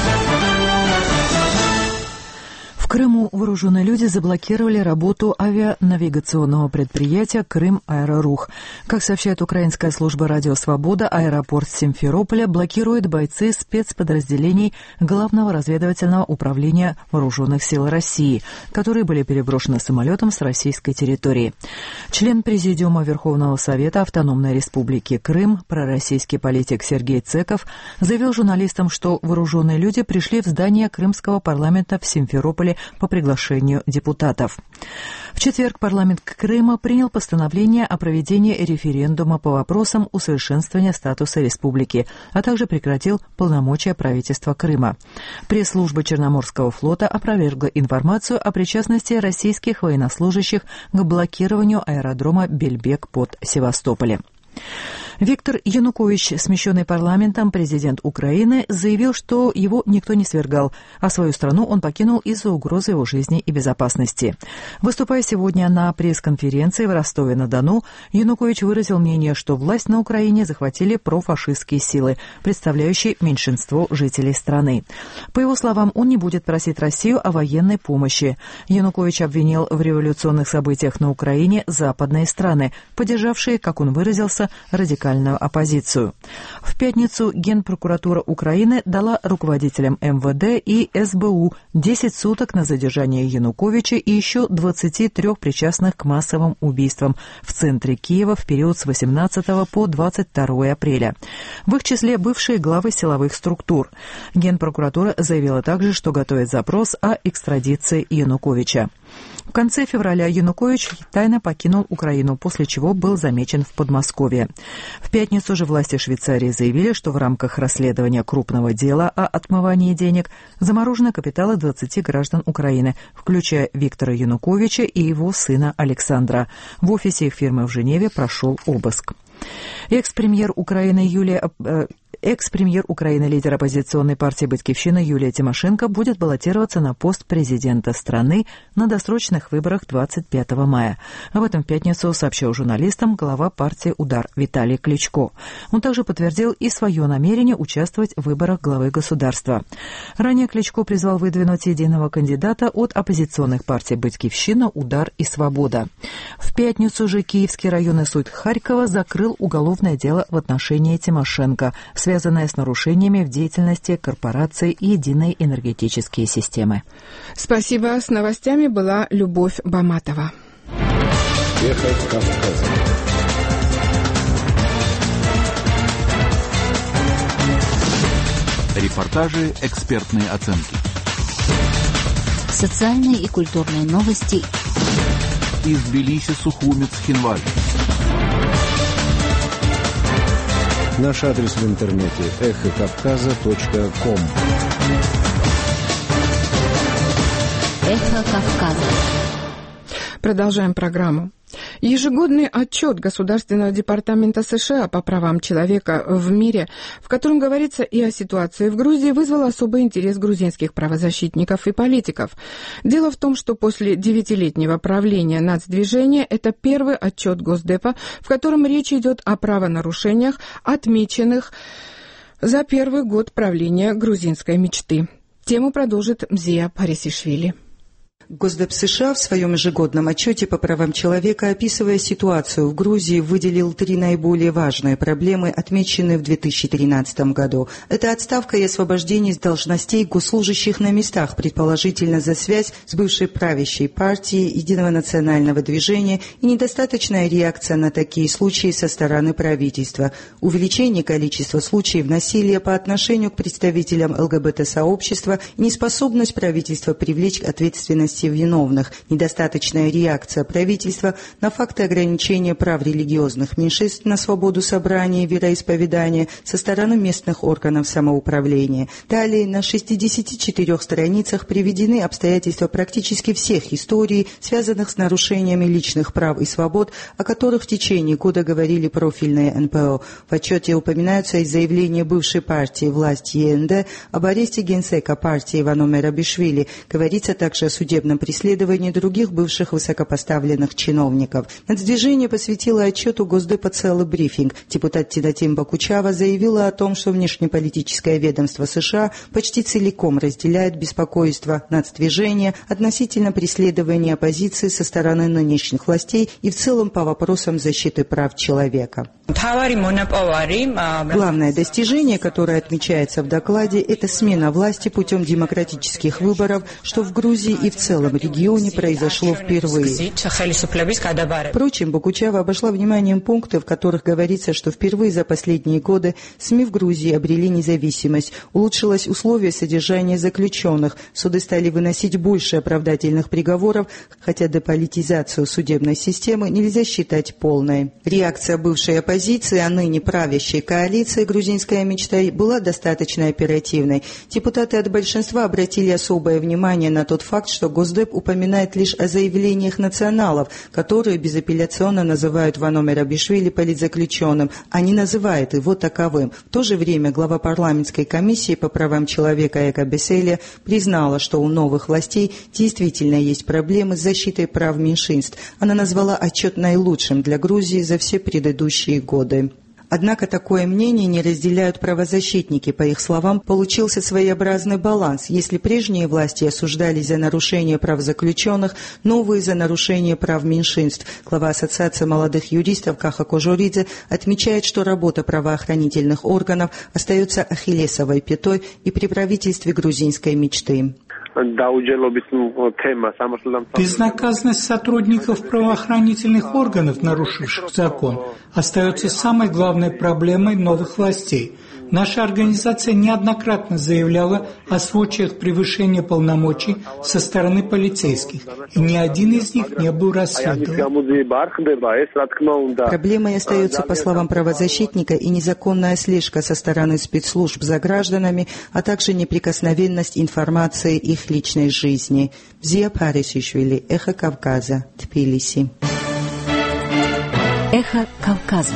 В Крыму вооруженные люди заблокировали работу авианавигационного предприятия «Крым-Аэрорух». Как сообщает украинская служба «Радио Свобода», аэропорт Симферополя блокируют бойцы спецподразделений Главного разведывательного управления Вооруженных сил России, которые были переброшены самолетом с российской территории. Член Президиума Верховного Совета Автономной Республики Крым, пророссийский политик Сергей Цеков, заявил журналистам, что вооруженные люди пришли в здание Крымского парламента в Симферополе по приглашению депутатов. В четверг парламент Крыма принял постановление о проведении референдума по вопросам усовершенствования статуса республики, а также прекратил полномочия правительства Крыма. Пресс-служба Черноморского флота опровергла информацию о причастности российских военнослужащих к блокированию аэродрома Бельбек под Севастополем. Виктор Янукович, смещенный парламентом президент Украины, заявил, что его никто не свергал, а свою страну он покинул из-за угрозы его жизни и безопасности. Выступая сегодня на пресс-конференции в Ростове-на-Дону, Янукович выразил мнение, что власть на Украине захватили профашистские силы, представляющие меньшинство жителей страны. По его словам, он не будет просить Россию о военной помощи. Янукович обвинил в революционных событиях на Украине западные страны, поддержавшие, как он выразился, радикальную оппозицию. В пятницу Генпрокуратура Украины дала руководителям эм вэ дэ и эс бэ у десять суток на задержание Януковича и еще двадцати трёх причастных к массовым убийствам в центре Киева в период с восемнадцатого по двадцать второе апреля. В их числе бывшие главы силовых структур. Генпрокуратура заявила также, что готовит запрос о экстрадиции Януковича. В конце февраля Янукович тайно покинул Украину, после чего был замечен в Подмосковье. В пятницу же власти Швейцарии заявили, что в рамках расследования крупного дела о отмывании денег заморожены капиталы двадцати граждан Украины, включая Виктора Януковича и его сына Александра. В офисе их фирмы в Женеве прошел обыск. Экс-премьер Украины Юлия... Э, Экс-премьер Украины, лидер оппозиционной партии «Батькивщина» Юлия Тимошенко будет баллотироваться на пост президента страны на досрочных выборах двадцать пятого мая. Об этом в пятницу сообщил журналистам глава партии «Удар» Виталий Кличко. Он также подтвердил и свое намерение участвовать в выборах главы государства. Ранее Кличко призвал выдвинуть единого кандидата от оппозиционных партий «Батькивщина», «Удар» и «Свобода». В пятницу же Киевский районный суд Харькова закрыл уголовное дело в отношении Тимошенко, связанное с нарушениями в деятельности корпорации «Единой энергетические системы». Спасибо. С новостями была Любовь Баматова. Эхо Кавказа. Репортажи, экспертные оценки. Социальные и культурные новости. Из Тбилиси, Сухуми, Цхинвали. Наш адрес в интернете эхо кавказа точка ком. Эхо Кавказа. Продолжаем программу. Ежегодный отчет Государственного департамента США по правам человека в мире, в котором говорится и о ситуации в Грузии, вызвал особый интерес грузинских правозащитников и политиков. Дело в том, что после девятилетнего правления нацдвижения это первый отчет Госдепа, в котором речь идет о правонарушениях, отмеченных за первый год правления грузинской мечты. Тему продолжит Мзия Парисишвили. Госдеп США в своем ежегодном отчете по правам человека, описывая ситуацию в Грузии, выделил три наиболее важные проблемы, отмеченные в две тысячи тринадцатом году. Это отставка и освобождение с должностей госслужащих на местах, предположительно за связь с бывшей правящей партией Единого национального движения, и недостаточная реакция на такие случаи со стороны правительства, увеличение количества случаев насилия по отношению к представителям эл гэ бэ тэ-сообщества и неспособность правительства привлечь к ответственности безопасности виновных, недостаточная реакция правительства на факты ограничения прав религиозных меньшинств на свободу собрания и вероисповедания со стороны местных органов самоуправления. Далее на шестидесяти четырёх страницах приведены обстоятельства практически всех историй, связанных с нарушениями личных прав и свобод, о которых в течение года говорили профильные эн пэ о. В отчете упоминаются и заявления бывшей партии «Власть е эн дэ» об аресте генсека партии Ивано Мерабишвили. Говорится также о судебном преследовании других бывших высокопоставленных чиновников. Нацдвижение посвятило отчету Госдепа целый брифинг. Депутат Тинатин Бакучава заявила о том, что внешнеполитическое ведомство США почти целиком разделяет беспокойство нацдвижения относительно преследования оппозиции со стороны нынешних властей и в целом по вопросам защиты прав человека. Главное достижение, которое отмечается в докладе, это смена власти путем демократических выборов, что в Грузии и в целом регионе произошло впервые. Впрочем, Бакучава обошла вниманием пункты, в которых говорится, что впервые за последние годы СМИ в Грузии обрели независимость, улучшилось условие содержания заключенных, суды стали выносить больше оправдательных приговоров, хотя деполитизацию судебной системы нельзя считать полной. Реакция бывшей оппозиции, а ныне правящей коалиции «Грузинская мечта» была достаточно оперативной. Депутаты от большинства обратили особое внимание на тот факт, что Госдеп упоминает лишь о заявлениях националов, которые безапелляционно называют Ивано Мерабишвили политзаключенным, а не называют его таковым. В то же время глава парламентской комиссии по правам человека Эка Беселия признала, что у новых властей действительно есть проблемы с защитой прав меньшинств. Она назвала отчет наилучшим для Грузии за все предыдущие годы. Однако такое мнение не разделяют правозащитники. По их словам, получился своеобразный баланс. Если прежние власти осуждались за нарушение прав заключенных, новые за нарушение прав меньшинств. Глава Ассоциации молодых юристов Каха Кожуридзе отмечает, что работа правоохранительных органов остается ахиллесовой пятой и при правительстве грузинской мечты. Безнаказанность сотрудников правоохранительных органов, нарушивших закон, остается самой главной проблемой новых властей. Наша организация неоднократно заявляла о случаях превышения полномочий со стороны полицейских, и ни один из них не был расследован. Проблемой остается, по словам правозащитника, и незаконная слежка со стороны спецслужб за гражданами, а также неприкосновенность информации их личной жизни. Зия Парисишвили, Эхо Кавказа, Тбилиси. Эхо Кавказа.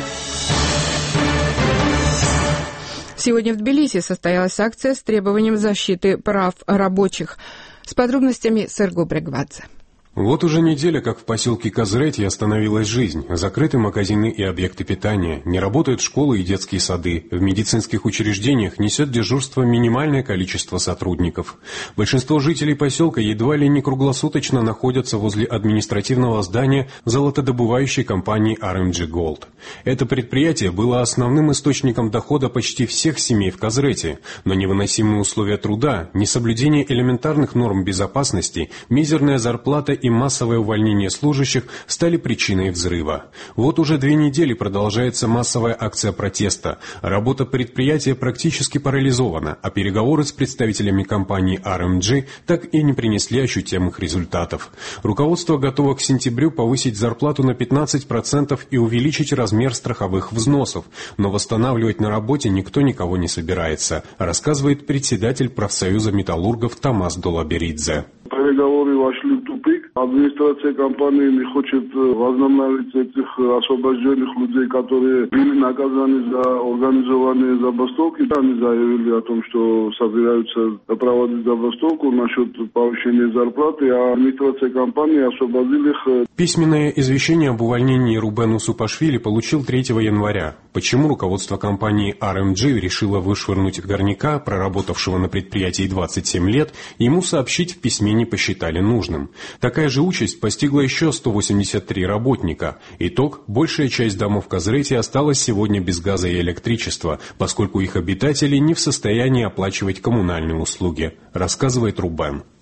Сегодня в Тбилиси состоялась акция с требованием защиты прав рабочих. С подробностями Серго Брегвадзе. Вот уже неделя, как в поселке Казрети остановилась жизнь. Закрыты магазины и объекты питания, не работают школы и детские сады. В медицинских учреждениях несет дежурство минимальное количество сотрудников. Большинство жителей поселка едва ли не круглосуточно находятся возле административного здания золотодобывающей компании ар эм джи Gold. Это предприятие было основным источником дохода почти всех семей в Казрети, но невыносимые условия труда, несоблюдение элементарных норм безопасности, мизерная зарплата и массовое увольнение служащих стали причиной взрыва. Вот уже две недели продолжается массовая акция протеста. Работа предприятия практически парализована, а переговоры с представителями компании ар эм джи так и не принесли ощутимых результатов. Руководство готово к сентябрю повысить зарплату на пятнадцать процентов и увеличить размер страховых взносов, но восстанавливать на работе никто никого не собирается, рассказывает председатель профсоюза металлургов Тамас Долаберидзе. Переговоры вошли в тупик. Администрация компании не хочет возобновить этих освобожденных людей, которые были наказаны за организованные забастовки. Они заявили о том, что собираются проводить забастовку насчет повышения зарплаты, а администрация компании освободили их. Письменное извещение об увольнении Рубену Супашвили получил третьего января. Почему руководство компании ар эм джи решило вышвырнуть горняка, проработавшего на предприятии двадцать семь лет, ему сообщить в письме не посчитали нужным. Такая же участь постигла еще сто восемьдесят три работника. Итог – большая часть домов Казрети осталась сегодня без газа и электричества, поскольку их обитатели не в состоянии оплачивать коммунальные услуги, рассказывает Рубен.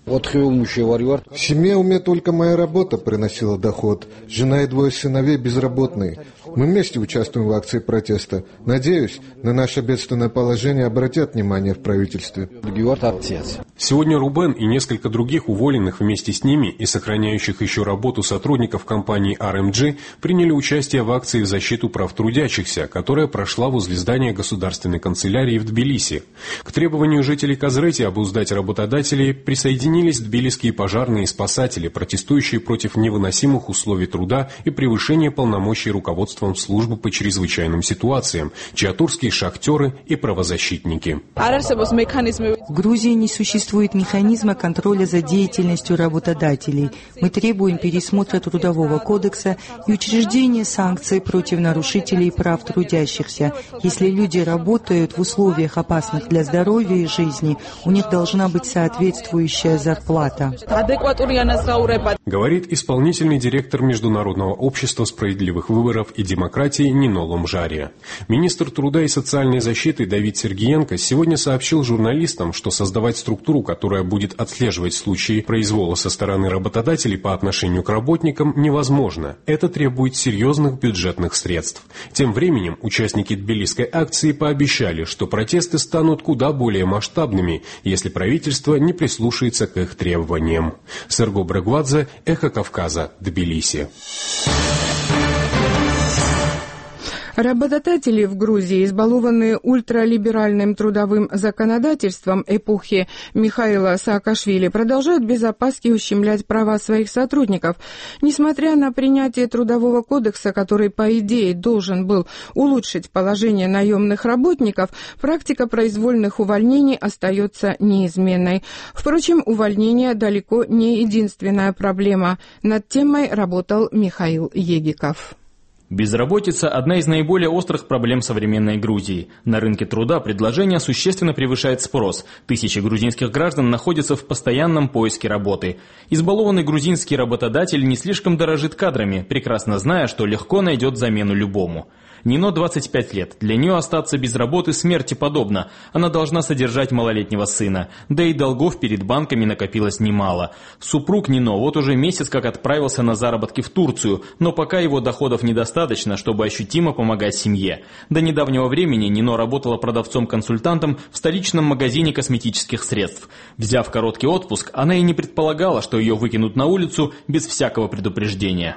В семье у меня только моя работа приносила доход. Жена и двое сыновей безработные. Мы вместе участвуем в акции протеста. Надеюсь, на наше бедственное положение обратят внимание в правительстве. Сегодня Рубен и несколько других уволенных вместе с ними и сохраняющих еще работу сотрудников компании ар эм джи приняли участие в акции в защиту прав трудящихся, которая прошла возле здания государственной канцелярии в Тбилиси. К требованию жителей Казрети обуздать работодателей присоединились тбилисские пожарные и спасатели, протестующие против невыносимых условий труда и превышения полномочий руководством службы по чрезвычайным ситуациям, чиатурские шахтеры и правозащитники. В Грузии не существует механизма контроля за деятельностью работодателей. Мы требуем пересмотра Трудового кодекса и учреждения санкций против нарушителей прав трудящихся. Если люди работают в условиях, опасных для здоровья и жизни, у них должна быть соответствующая зарплата. Говорит исполнительный директор Международного общества справедливых выборов и демократии Нино Ломжария. Министр труда и социальной защиты Давид Сергиенко сегодня сообщил журналистам, что создавать структуру, которая будет отслеживать случаи произвола со стороны работодателей по отношению к работникам, невозможно. Это требует серьезных бюджетных средств. Тем временем участники тбилисской акции пообещали, что протесты станут куда более масштабными, если правительство не прислушается к их требованиям. Серго Брегвадзе, Эхо Кавказа, Тбилиси. Работодатели в Грузии, избалованные ультралиберальным трудовым законодательством эпохи Михаила Саакашвили, продолжают без опаски ущемлять права своих сотрудников. Несмотря на принятие Трудового кодекса, который, по идее, должен был улучшить положение наемных работников, практика произвольных увольнений остается неизменной. Впрочем, увольнение далеко не единственная проблема. Над темой работал Михаил Егиков. Безработица – одна из наиболее острых проблем современной Грузии. На рынке труда предложение существенно превышает спрос. Тысячи грузинских граждан находятся в постоянном поиске работы. Избалованный грузинский работодатель не слишком дорожит кадрами, прекрасно зная, что легко найдет замену любому. Нино двадцать пять лет. Для нее остаться без работы смерти подобно. Она должна содержать малолетнего сына. Да и долгов перед банками накопилось немало. Супруг Нино вот уже месяц как отправился на заработки в Турцию, но пока его доходов недостаточно, чтобы ощутимо помогать семье. До недавнего времени Нино работала продавцом-консультантом в столичном магазине косметических средств. Взяв короткий отпуск, она и не предполагала, что ее выкинут на улицу без всякого предупреждения.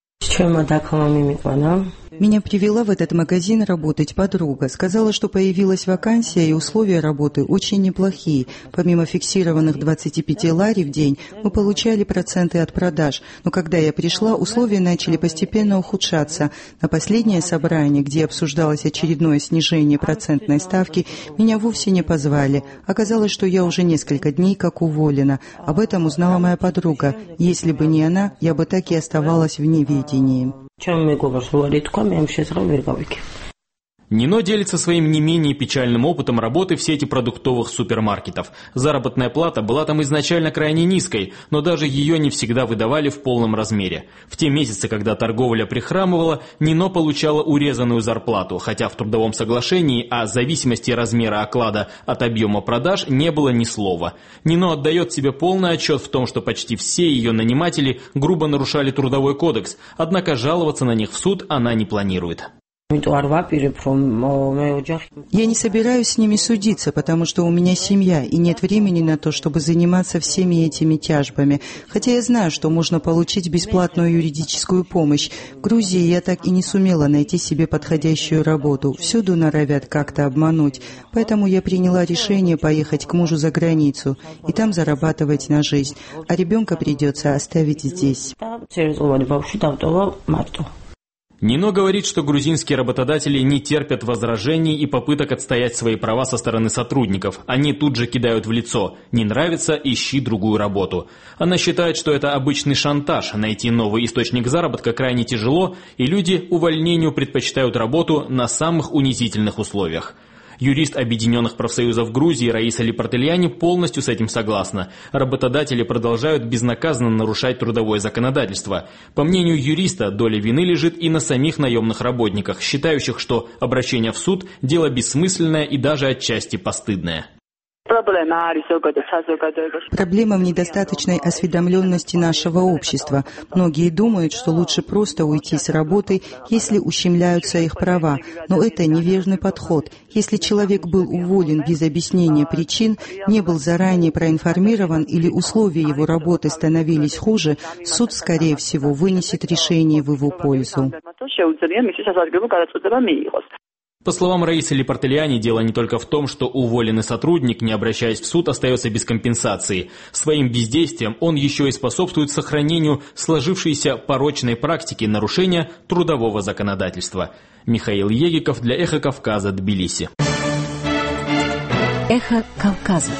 Меня привела в этот магазин работать подруга. Сказала, что появилась вакансия и условия работы очень неплохие. Помимо фиксированных двадцати пяти лари в день, мы получали проценты от продаж. Но когда я пришла, условия начали постепенно ухудшаться. На последнее собрание, где обсуждалось очередное снижение процентной ставки, меня вовсе не позвали. Оказалось, что я уже несколько дней как уволена. Об этом узнала моя подруга. Если бы не она, я бы так и оставалась в неведении. Нино делится своим не менее печальным опытом работы в сети продуктовых супермаркетов. Заработная плата была там изначально крайне низкой, но даже ее не всегда выдавали в полном размере. В те месяцы, когда торговля прихрамывала, Нино получала урезанную зарплату, хотя в трудовом соглашении о зависимости размера оклада от объема продаж не было ни слова. Нино отдает себе полный отчет в том, что почти все ее наниматели грубо нарушали Трудовой кодекс, однако жаловаться на них в суд она не планирует. Я не собираюсь с ними судиться, потому что у меня семья, и нет времени на то, чтобы заниматься всеми этими тяжбами. Хотя я знаю, что можно получить бесплатную юридическую помощь. В Грузии я так и не сумела найти себе подходящую работу. Всюду норовят как-то обмануть. Поэтому я приняла решение поехать к мужу за границу и там зарабатывать на жизнь. А ребенка придется оставить здесь. Нино говорит, что грузинские работодатели не терпят возражений и попыток отстоять свои права со стороны сотрудников. Они тут же кидают в лицо: «Не нравится, ищи другую работу». Она считает, что это обычный шантаж. Найти новый источник заработка крайне тяжело, и люди увольнению предпочитают работу на самых унизительных условиях. Юрист Объединенных профсоюзов Грузии Раиса Липартельяни полностью с этим согласна. Работодатели продолжают безнаказанно нарушать трудовое законодательство. По мнению юриста, доля вины лежит и на самих наемных работниках, считающих, что обращение в суд – дело бессмысленное и даже отчасти постыдное. Проблема в недостаточной осведомленности нашего общества. Многие думают, что лучше просто уйти с работы, если ущемляются их права. Но это неверный подход. Если человек был уволен без объяснения причин, не был заранее проинформирован или условия его работы становились хуже, суд, скорее всего, вынесет решение в его пользу. По словам Раисы Лепартелиани, дело не только в том, что уволенный сотрудник, не обращаясь в суд, остается без компенсации. Своим бездействием он еще и способствует сохранению сложившейся порочной практики нарушения трудового законодательства. Михаил Егиков для «Эхо Кавказа», Тбилиси. «Эхо Кавказа».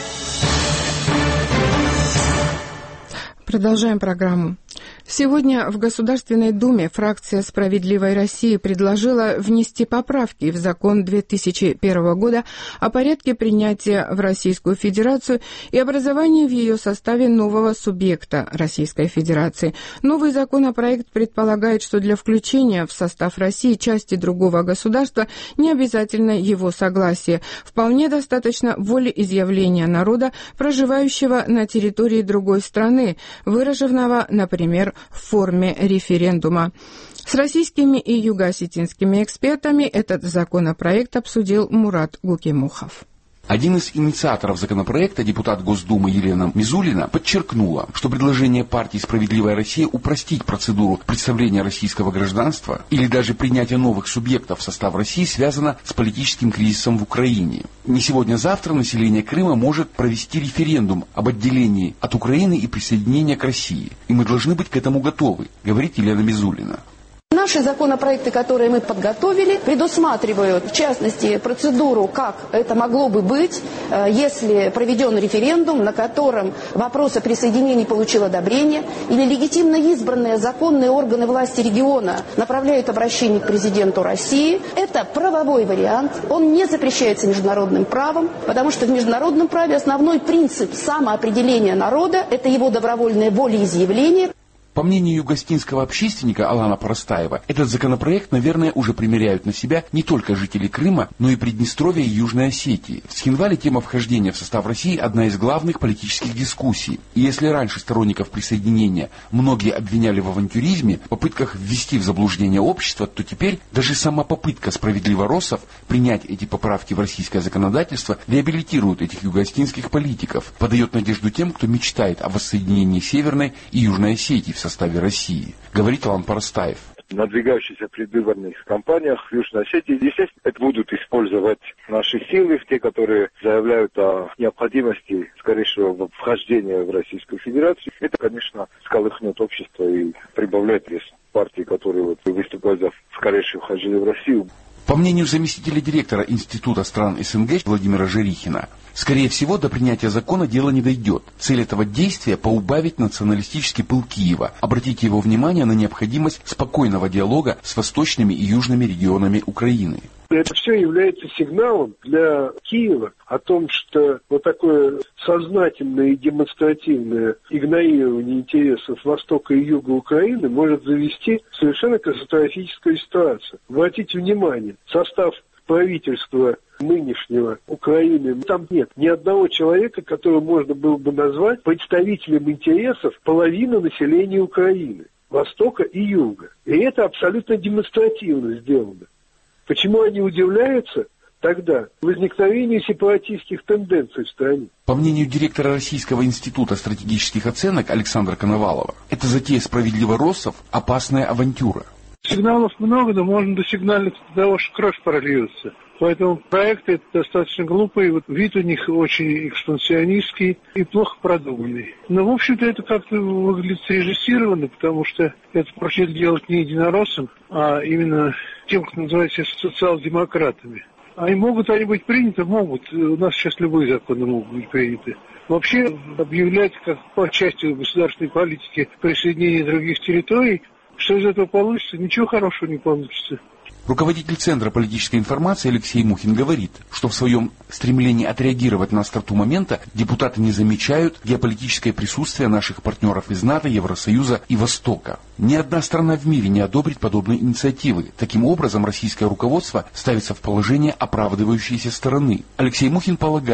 Продолжаем программу. Сегодня в Государственной Думе фракция «Справедливой России» предложила внести поправки в закон две тысячи первого года о порядке принятия в Российскую Федерацию и образовании в ее составе нового субъекта Российской Федерации. Новый законопроект предполагает, что для включения в состав России части другого государства не обязательно его согласие. Вполне достаточно волеизъявления народа, проживающего на территории другой страны, выраженного, например, в форме референдума. С российскими и юго-осетинскими экспертами этот законопроект обсудил Мурат Гукимухов. Один из инициаторов законопроекта, депутат Госдумы Елена Мизулина, подчеркнула, что предложение партии «Справедливая Россия» упростить процедуру представления российского гражданства или даже принятия новых субъектов в состав России связано с политическим кризисом в Украине. Не сегодня-завтра население Крыма может провести референдум об отделении от Украины и присоединении к России. И мы должны быть к этому готовы, говорит Елена Мизулина. Наши законопроекты, которые мы подготовили, предусматривают, в частности, процедуру, как это могло бы быть, если проведен референдум, на котором вопрос о присоединении получил одобрение, или легитимно избранные законные органы власти региона направляют обращение к президенту России. Это правовой вариант, он не запрещается международным правом, потому что в международном праве основной принцип самоопределения народа – это его добровольное волеизъявление. По мнению югостинского общественника Алана Парастаева, этот законопроект, наверное, уже примеряют на себя не только жители Крыма, но и Приднестровья и Южной Осетии. В Схинвале тема вхождения в состав России одна из главных политических дискуссий. И если раньше сторонников присоединения многие обвиняли в авантюризме, попытках ввести в заблуждение общество, то теперь даже сама попытка справедливороссов принять эти поправки в российское законодательство реабилитирует этих югостинских политиков, подает надежду тем, кто мечтает о воссоединении Северной и Южной Осетии в составе России, говорит Алан Парастаев. В надвигающихся предвыборных кампаниях в Южной Осетии, естественно, это будут использовать наши силы, те, которые заявляют о необходимости скорейшего вхождения в Российскую Федерацию. Это, конечно, сколыхнет общество и прибавляет вес партии, которые вот выступают за скорейшее вхождение в Россию. По мнению заместителя директора Института стран СНГ Владимира Жерихина, скорее всего, до принятия закона дело не дойдет. Цель этого действия – поубавить националистический пыл Киева, обратить его внимание на необходимость спокойного диалога с восточными и южными регионами Украины. Это все является сигналом для Киева о том, что вот такое сознательное и демонстративное игнорирование интересов Востока и Юга Украины может завести в совершенно катастрофическую ситуацию. Обратите внимание, состав правительства нынешнего Украины, там нет ни одного человека, которого можно было бы назвать представителем интересов половины населения Украины, Востока и Юга. И это абсолютно демонстративно сделано. Почему они удивляются тогда возникновению сепаратистских тенденций в стране? По мнению директора Российского института стратегических оценок Александра Коновалова, это затея справедливороссов – опасная авантюра. Сигналов много, но можно досигналить до того, что кровь прольется. Поэтому проекты это достаточно глупые, вот вид у них очень экспансионистский и плохо продуманный. Но, в общем-то, это как-то выглядит срежиссированно, потому что это поручили делать не единороссам, а именно тем, кто называется социал-демократами. А и могут они быть приняты? Могут. У нас сейчас любые законы могут быть приняты. Вообще, объявлять как по части государственной политики присоединение других территорий, что из этого получится? Ничего хорошего не получится. Руководитель Центра политической информации Алексей Мухин говорит, что в своем стремлении отреагировать на остроту момента депутаты не замечают геополитическое присутствие наших партнеров из НАТО, Евросоюза и Востока. Ни одна страна в мире не одобрит подобные инициативы. Таким образом, российское руководство ставится в положение оправдывающейся стороны. Алексей Мухин полагает,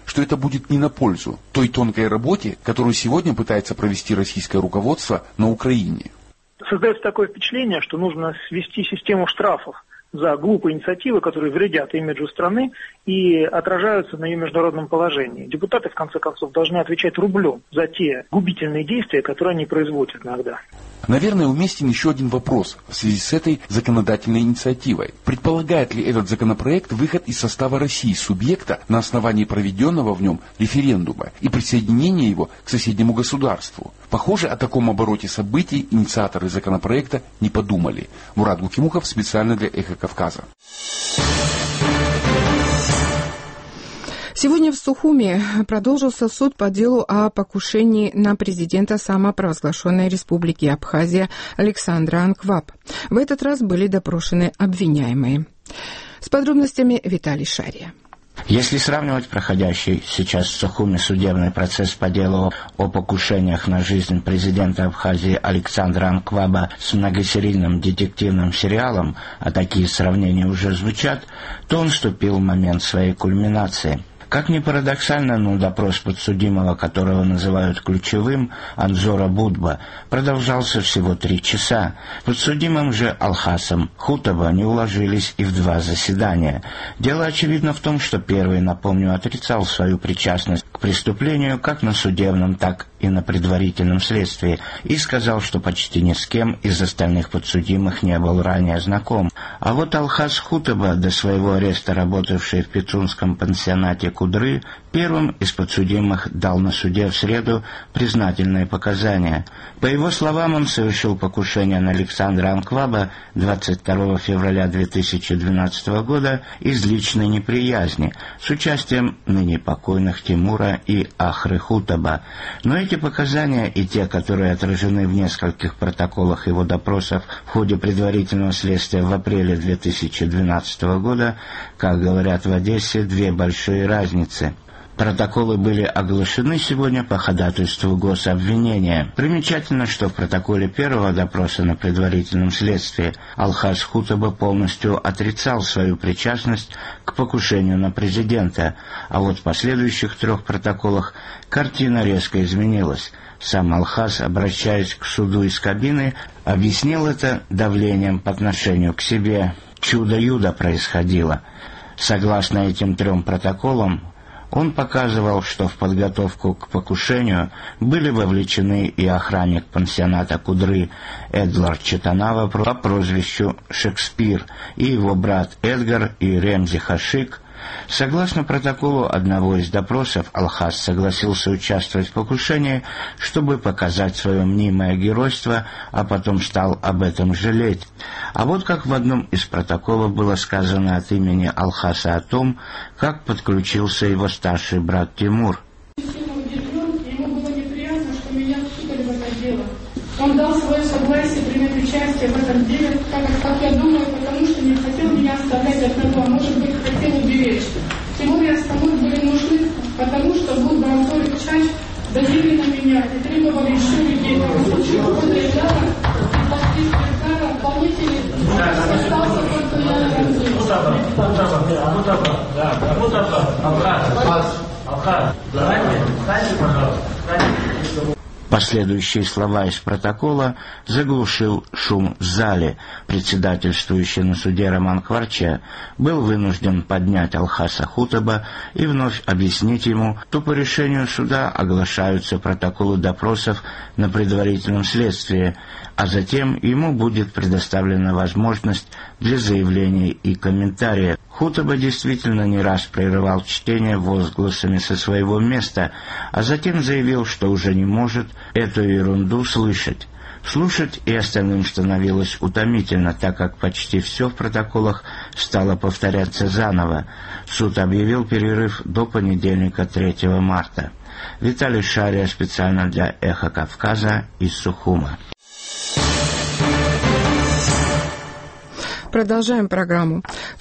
что это будет не на пользу той тонкой работе, которую сегодня пытается провести российское руководство на Украине. Создается такое впечатление, что нужно свести систему штрафов за глупые инициативы, которые вредят имиджу страны и отражаются на ее международном положении. Депутаты, в конце концов, должны отвечать рублем за те губительные действия, которые они производят иногда. Наверное, уместен еще один вопрос в связи с этой законодательной инициативой. Предполагает ли этот законопроект выход из состава России субъекта на основании проведенного в нем референдума и присоединение его к соседнему государству? Похоже, о таком обороте событий инициаторы законопроекта не подумали. Мурат Гукимухов специально для «Эхо Кавказа». Сегодня в Сухуми продолжился суд по делу о покушении на президента самопровозглашенной республики Абхазия Александра Анкваб. В этот раз были допрошены обвиняемые. С подробностями Виталий Шария. Если сравнивать проходящий сейчас в Сухуми судебный процесс по делу о покушениях на жизнь президента Абхазии Александра Анкваба с многосерийным детективным сериалом, а такие сравнения уже звучат, то он вступил в момент своей кульминации. Как ни парадоксально, но допрос подсудимого, которого называют ключевым, Анзора Будба, продолжался всего три часа. Подсудимым же Алхасом Хутаба не уложились и в два заседания. Дело очевидно в том, что первый, напомню, отрицал свою причастность к преступлению как на судебном, так и на предварительном следствии, и сказал, что почти ни с кем из остальных подсудимых не был ранее знаком. А вот Алхас Хутаба, до своего ареста работавший в петунском пансионате Кудры, первым из подсудимых дал на суде в среду признательные показания. По его словам, он совершил покушение на Александра Анкваба двадцать второго февраля две тысячи двенадцатого года из личной неприязни с участием ныне покойных Тимура и Ахры Хутаба. Но эти показания и те, которые отражены в нескольких протоколах его допросов в ходе предварительного следствия в апреле две тысячи двенадцатого года, как говорят в Одессе, две большие разницы. Протоколы были оглашены сегодня по ходатайству гособвинения. Примечательно, что в протоколе первого допроса на предварительном следствии Алхас Хутаба полностью отрицал свою причастность к покушению на президента, а вот в последующих трех протоколах картина резко изменилась. Сам Алхас, обращаясь к суду из кабины, объяснил это давлением по отношению к себе. Чудо-юдо происходило. Согласно этим трем протоколам, он показывал, что в подготовку к покушению были вовлечены и охранник пансионата Кудры Эдлар Четанава по прозвищу Шекспир, и его брат Эдгар и Ремзи Хашик. Согласно протоколу одного из допросов, Алхас согласился участвовать в покушении, чтобы показать свое мнимое геройство, а потом стал об этом жалеть. А вот как в одном из протоколов было сказано от имени Алхаса о том, как подключился его старший брат Тимур. Он дал свое согласие принять участие в этом деле, так как, как я думаю, потому что не хотел меня оставлять одного, а может быть, хотел уберечь. Тимур и Астамут были нужны, потому что был Брамтор и Чач давили на меня и требовали еще людей. В случае ухода Эльдара и подписки Эльдара исполнители остался только я на Рамзин. Последующие слова из протокола заглушил шум в зале. Председательствующий на суде Роман Кварча был вынужден поднять Алхаса Хутаба и вновь объяснить ему, что по решению суда оглашаются протоколы допросов на предварительном следствии, а затем ему будет предоставлена возможность для заявлений и комментариев. Хутаба действительно не раз прерывал чтение возгласами со своего места, а затем заявил, что уже не может эту ерунду слышать. Слушать и остальным становилось утомительно, так как почти все в протоколах стало повторяться заново. Суд объявил перерыв до понедельника третьего марта. Виталий Шария специально для «Эхо Кавказа» из Сухума. Продолжаем программу. В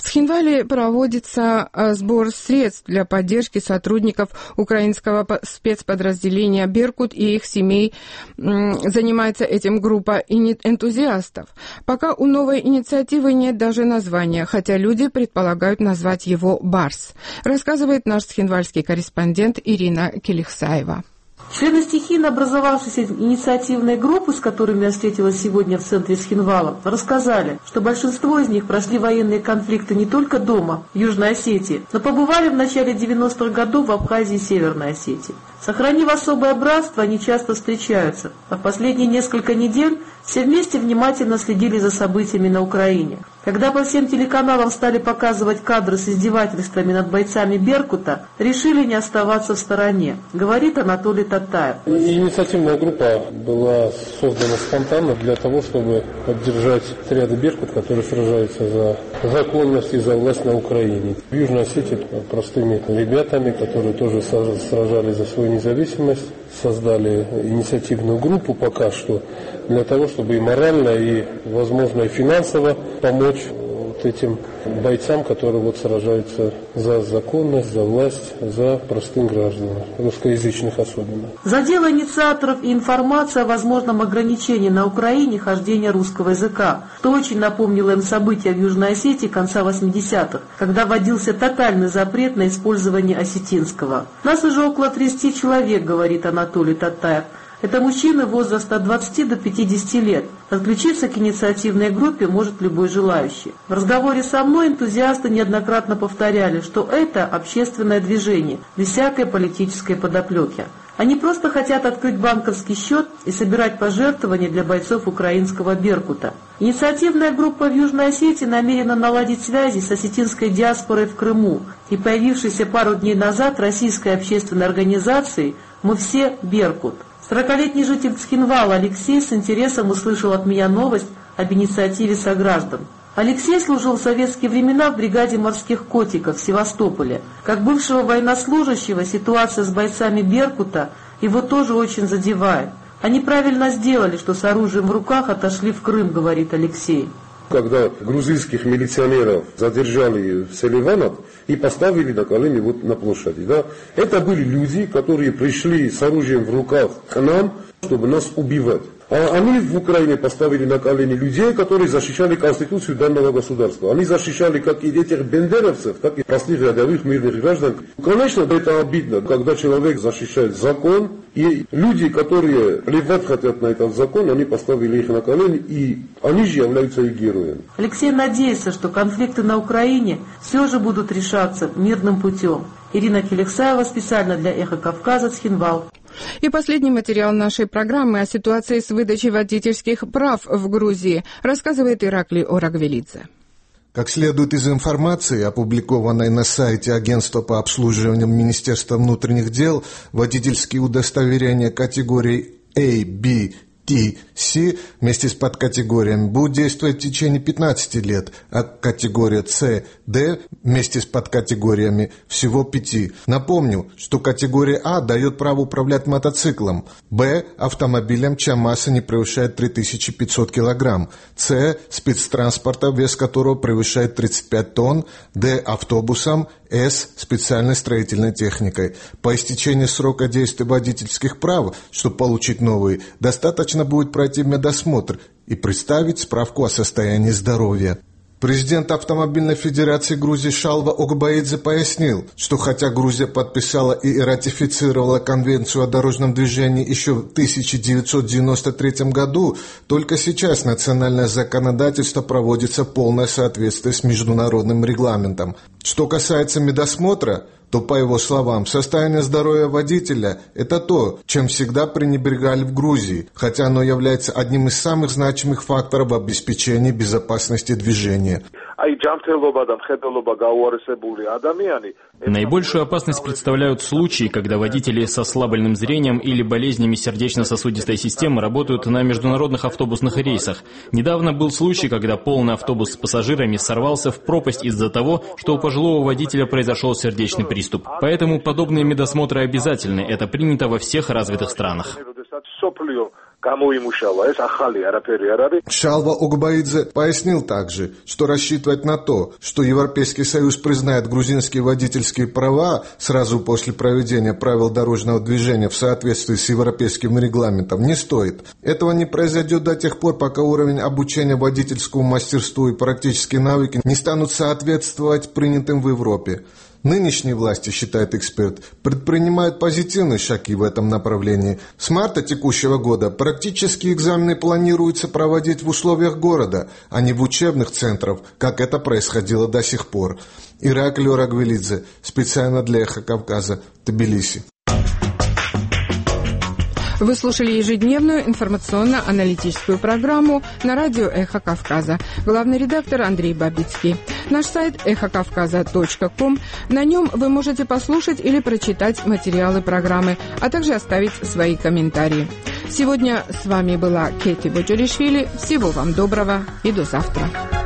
В Цхинвале проводится сбор средств для поддержки сотрудников украинского спецподразделения «Беркут» и их семей. Занимается этим группа энтузиастов. Пока у новой инициативы нет даже названия, хотя люди предполагают назвать его «Барс», рассказывает наш цхинвальский корреспондент Ирина Келихсаева. Члены стихийно образовавшейся инициативной группы, с которыми я встретилась сегодня в центре Цхинвала, рассказали, что большинство из них прошли военные конфликты не только дома, в Южной Осетии, но побывали в начале девяностых годов в Абхазии и Северной Осетии. Сохранив особое братство, они часто встречаются, а в последние несколько недель все вместе внимательно следили за событиями на Украине. Когда по всем телеканалам стали показывать кадры с издевательствами над бойцами «Беркута», решили не оставаться в стороне, говорит Анатолий Татаев. Инициативная группа была создана спонтанно для того, чтобы поддержать отряды «Беркут», которые сражаются за законность и за власть на Украине. В Южной Осетии простыми ребятами, которые тоже сражались за свою независимость, создали инициативную группу пока что для того, чтобы и морально, и, возможно, и финансово помочь вот этим бойцам, которые вот сражаются за законность, за власть, за простых граждан, русскоязычных особенно. За дело инициаторов и информация о возможном ограничении на Украине хождения русского языка, что очень напомнило им события в Южной Осетии конца восьмидесятых, когда вводился тотальный запрет на использование осетинского. Нас уже около тридцати человек, говорит Анатолий Татаев. Это мужчины возраста от двадцати до пятидесяти лет. Подключиться к инициативной группе может любой желающий. В разговоре со мной энтузиасты неоднократно повторяли, что это общественное движение, без всякой политической подоплеки. Они просто хотят открыть банковский счет и собирать пожертвования для бойцов украинского «Беркута». Инициативная группа в Южной Осетии намерена наладить связи с осетинской диаспорой в Крыму и появившейся пару дней назад российской общественной организацией «Мы все Беркут». сорокалетний житель Цхинвала Алексей с интересом услышал от меня новость об инициативе сограждан. Алексей служил в советские времена в бригаде морских котиков в Севастополе. Как бывшего военнослужащего ситуация с бойцами «Беркута» его тоже очень задевает. Они правильно сделали, что с оружием в руках отошли в Крым, говорит Алексей. Когда грузинских милиционеров задержали в Селиванов и поставили на колени вот на площади, да, это были люди, которые пришли с оружием в руках к нам, чтобы нас убивать. А они в Украине поставили на колени людей, которые защищали конституцию данного государства. Они защищали как и этих бендеровцев, так и простых рядовых мирных граждан. Конечно, это обидно, когда человек защищает закон, и люди, которые плевать хотят на этот закон, они поставили их на колени, и они же являются и героями. Алексей надеется, что конфликты на Украине все же будут решаться мирным путем. Ирина Келихсаева специально для «Эхо Кавказа», Цхинвал. И последний материал нашей программы о ситуации с выдачей водительских прав в Грузии рассказывает Ираклий Орагвелидзе. Как следует из информации, опубликованной на сайте Агентства по обслуживанию Министерства внутренних дел, водительские удостоверения категорий A, B, T, C вместе с подкатегориями будут действовать в течение пятнадцати лет, а категория C, D вместе с подкатегориями всего пяти. Напомню, что категория А дает право управлять мотоциклом, Б – автомобилем, чья масса не превышает три тысячи пятьсот килограмм, С – спецтранспорта, вес которого превышает тридцать пять тонн, Д – автобусом, С – специальной строительной техникой. По истечении срока действия водительских прав, чтобы получить новые, достаточно будет пройти медосмотр и представить справку о состоянии здоровья. Президент Автомобильной Федерации Грузии Шалва Огбаидзе пояснил, что хотя Грузия подписала и ратифицировала Конвенцию о дорожном движении еще в тысяча девятьсот девяносто третьем году, только сейчас национальное законодательство проводится в полное соответствие с международным регламентом. Что касается медосмотра, то, по его словам, состояние здоровья водителя – это то, чем всегда пренебрегали в Грузии, хотя оно является одним из самых значимых факторов обеспечения безопасности движения. Наибольшую опасность представляют случаи, когда водители со слабым зрением или болезнями сердечно-сосудистой системы работают на международных автобусных рейсах. Недавно был случай, когда полный автобус с пассажирами сорвался в пропасть из-за того, что у пожилого водителя произошел сердечный приступ. приступ. Поэтому подобные медосмотры обязательны. Это принято во всех развитых странах. Шалва Угбаидзе пояснил также, что рассчитывать на то, что Европейский Союз признает грузинские водительские права сразу после проведения правил дорожного движения в соответствии с европейским регламентом, не стоит. Этого не произойдет до тех пор, пока уровень обучения водительскому мастерству и практические навыки не станут соответствовать принятым в Европе. Нынешние власти, считает эксперт, предпринимают позитивные шаги в этом направлении. С марта текущего года практические экзамены планируется проводить в условиях города, а не в учебных центрах, как это происходило до сих пор. Ираклио Рагвелидзе, специально для «Эхо Кавказа», Тбилиси. Вы слушали ежедневную информационно-аналитическую программу на радио «Эхо Кавказа». Главный редактор Андрей Бабицкий. Наш сайт эхо кавказа точка ком. На нем вы можете послушать или прочитать материалы программы, а также оставить свои комментарии. Сегодня с вами была Кети Боджоришвили. Всего вам доброго и до завтра.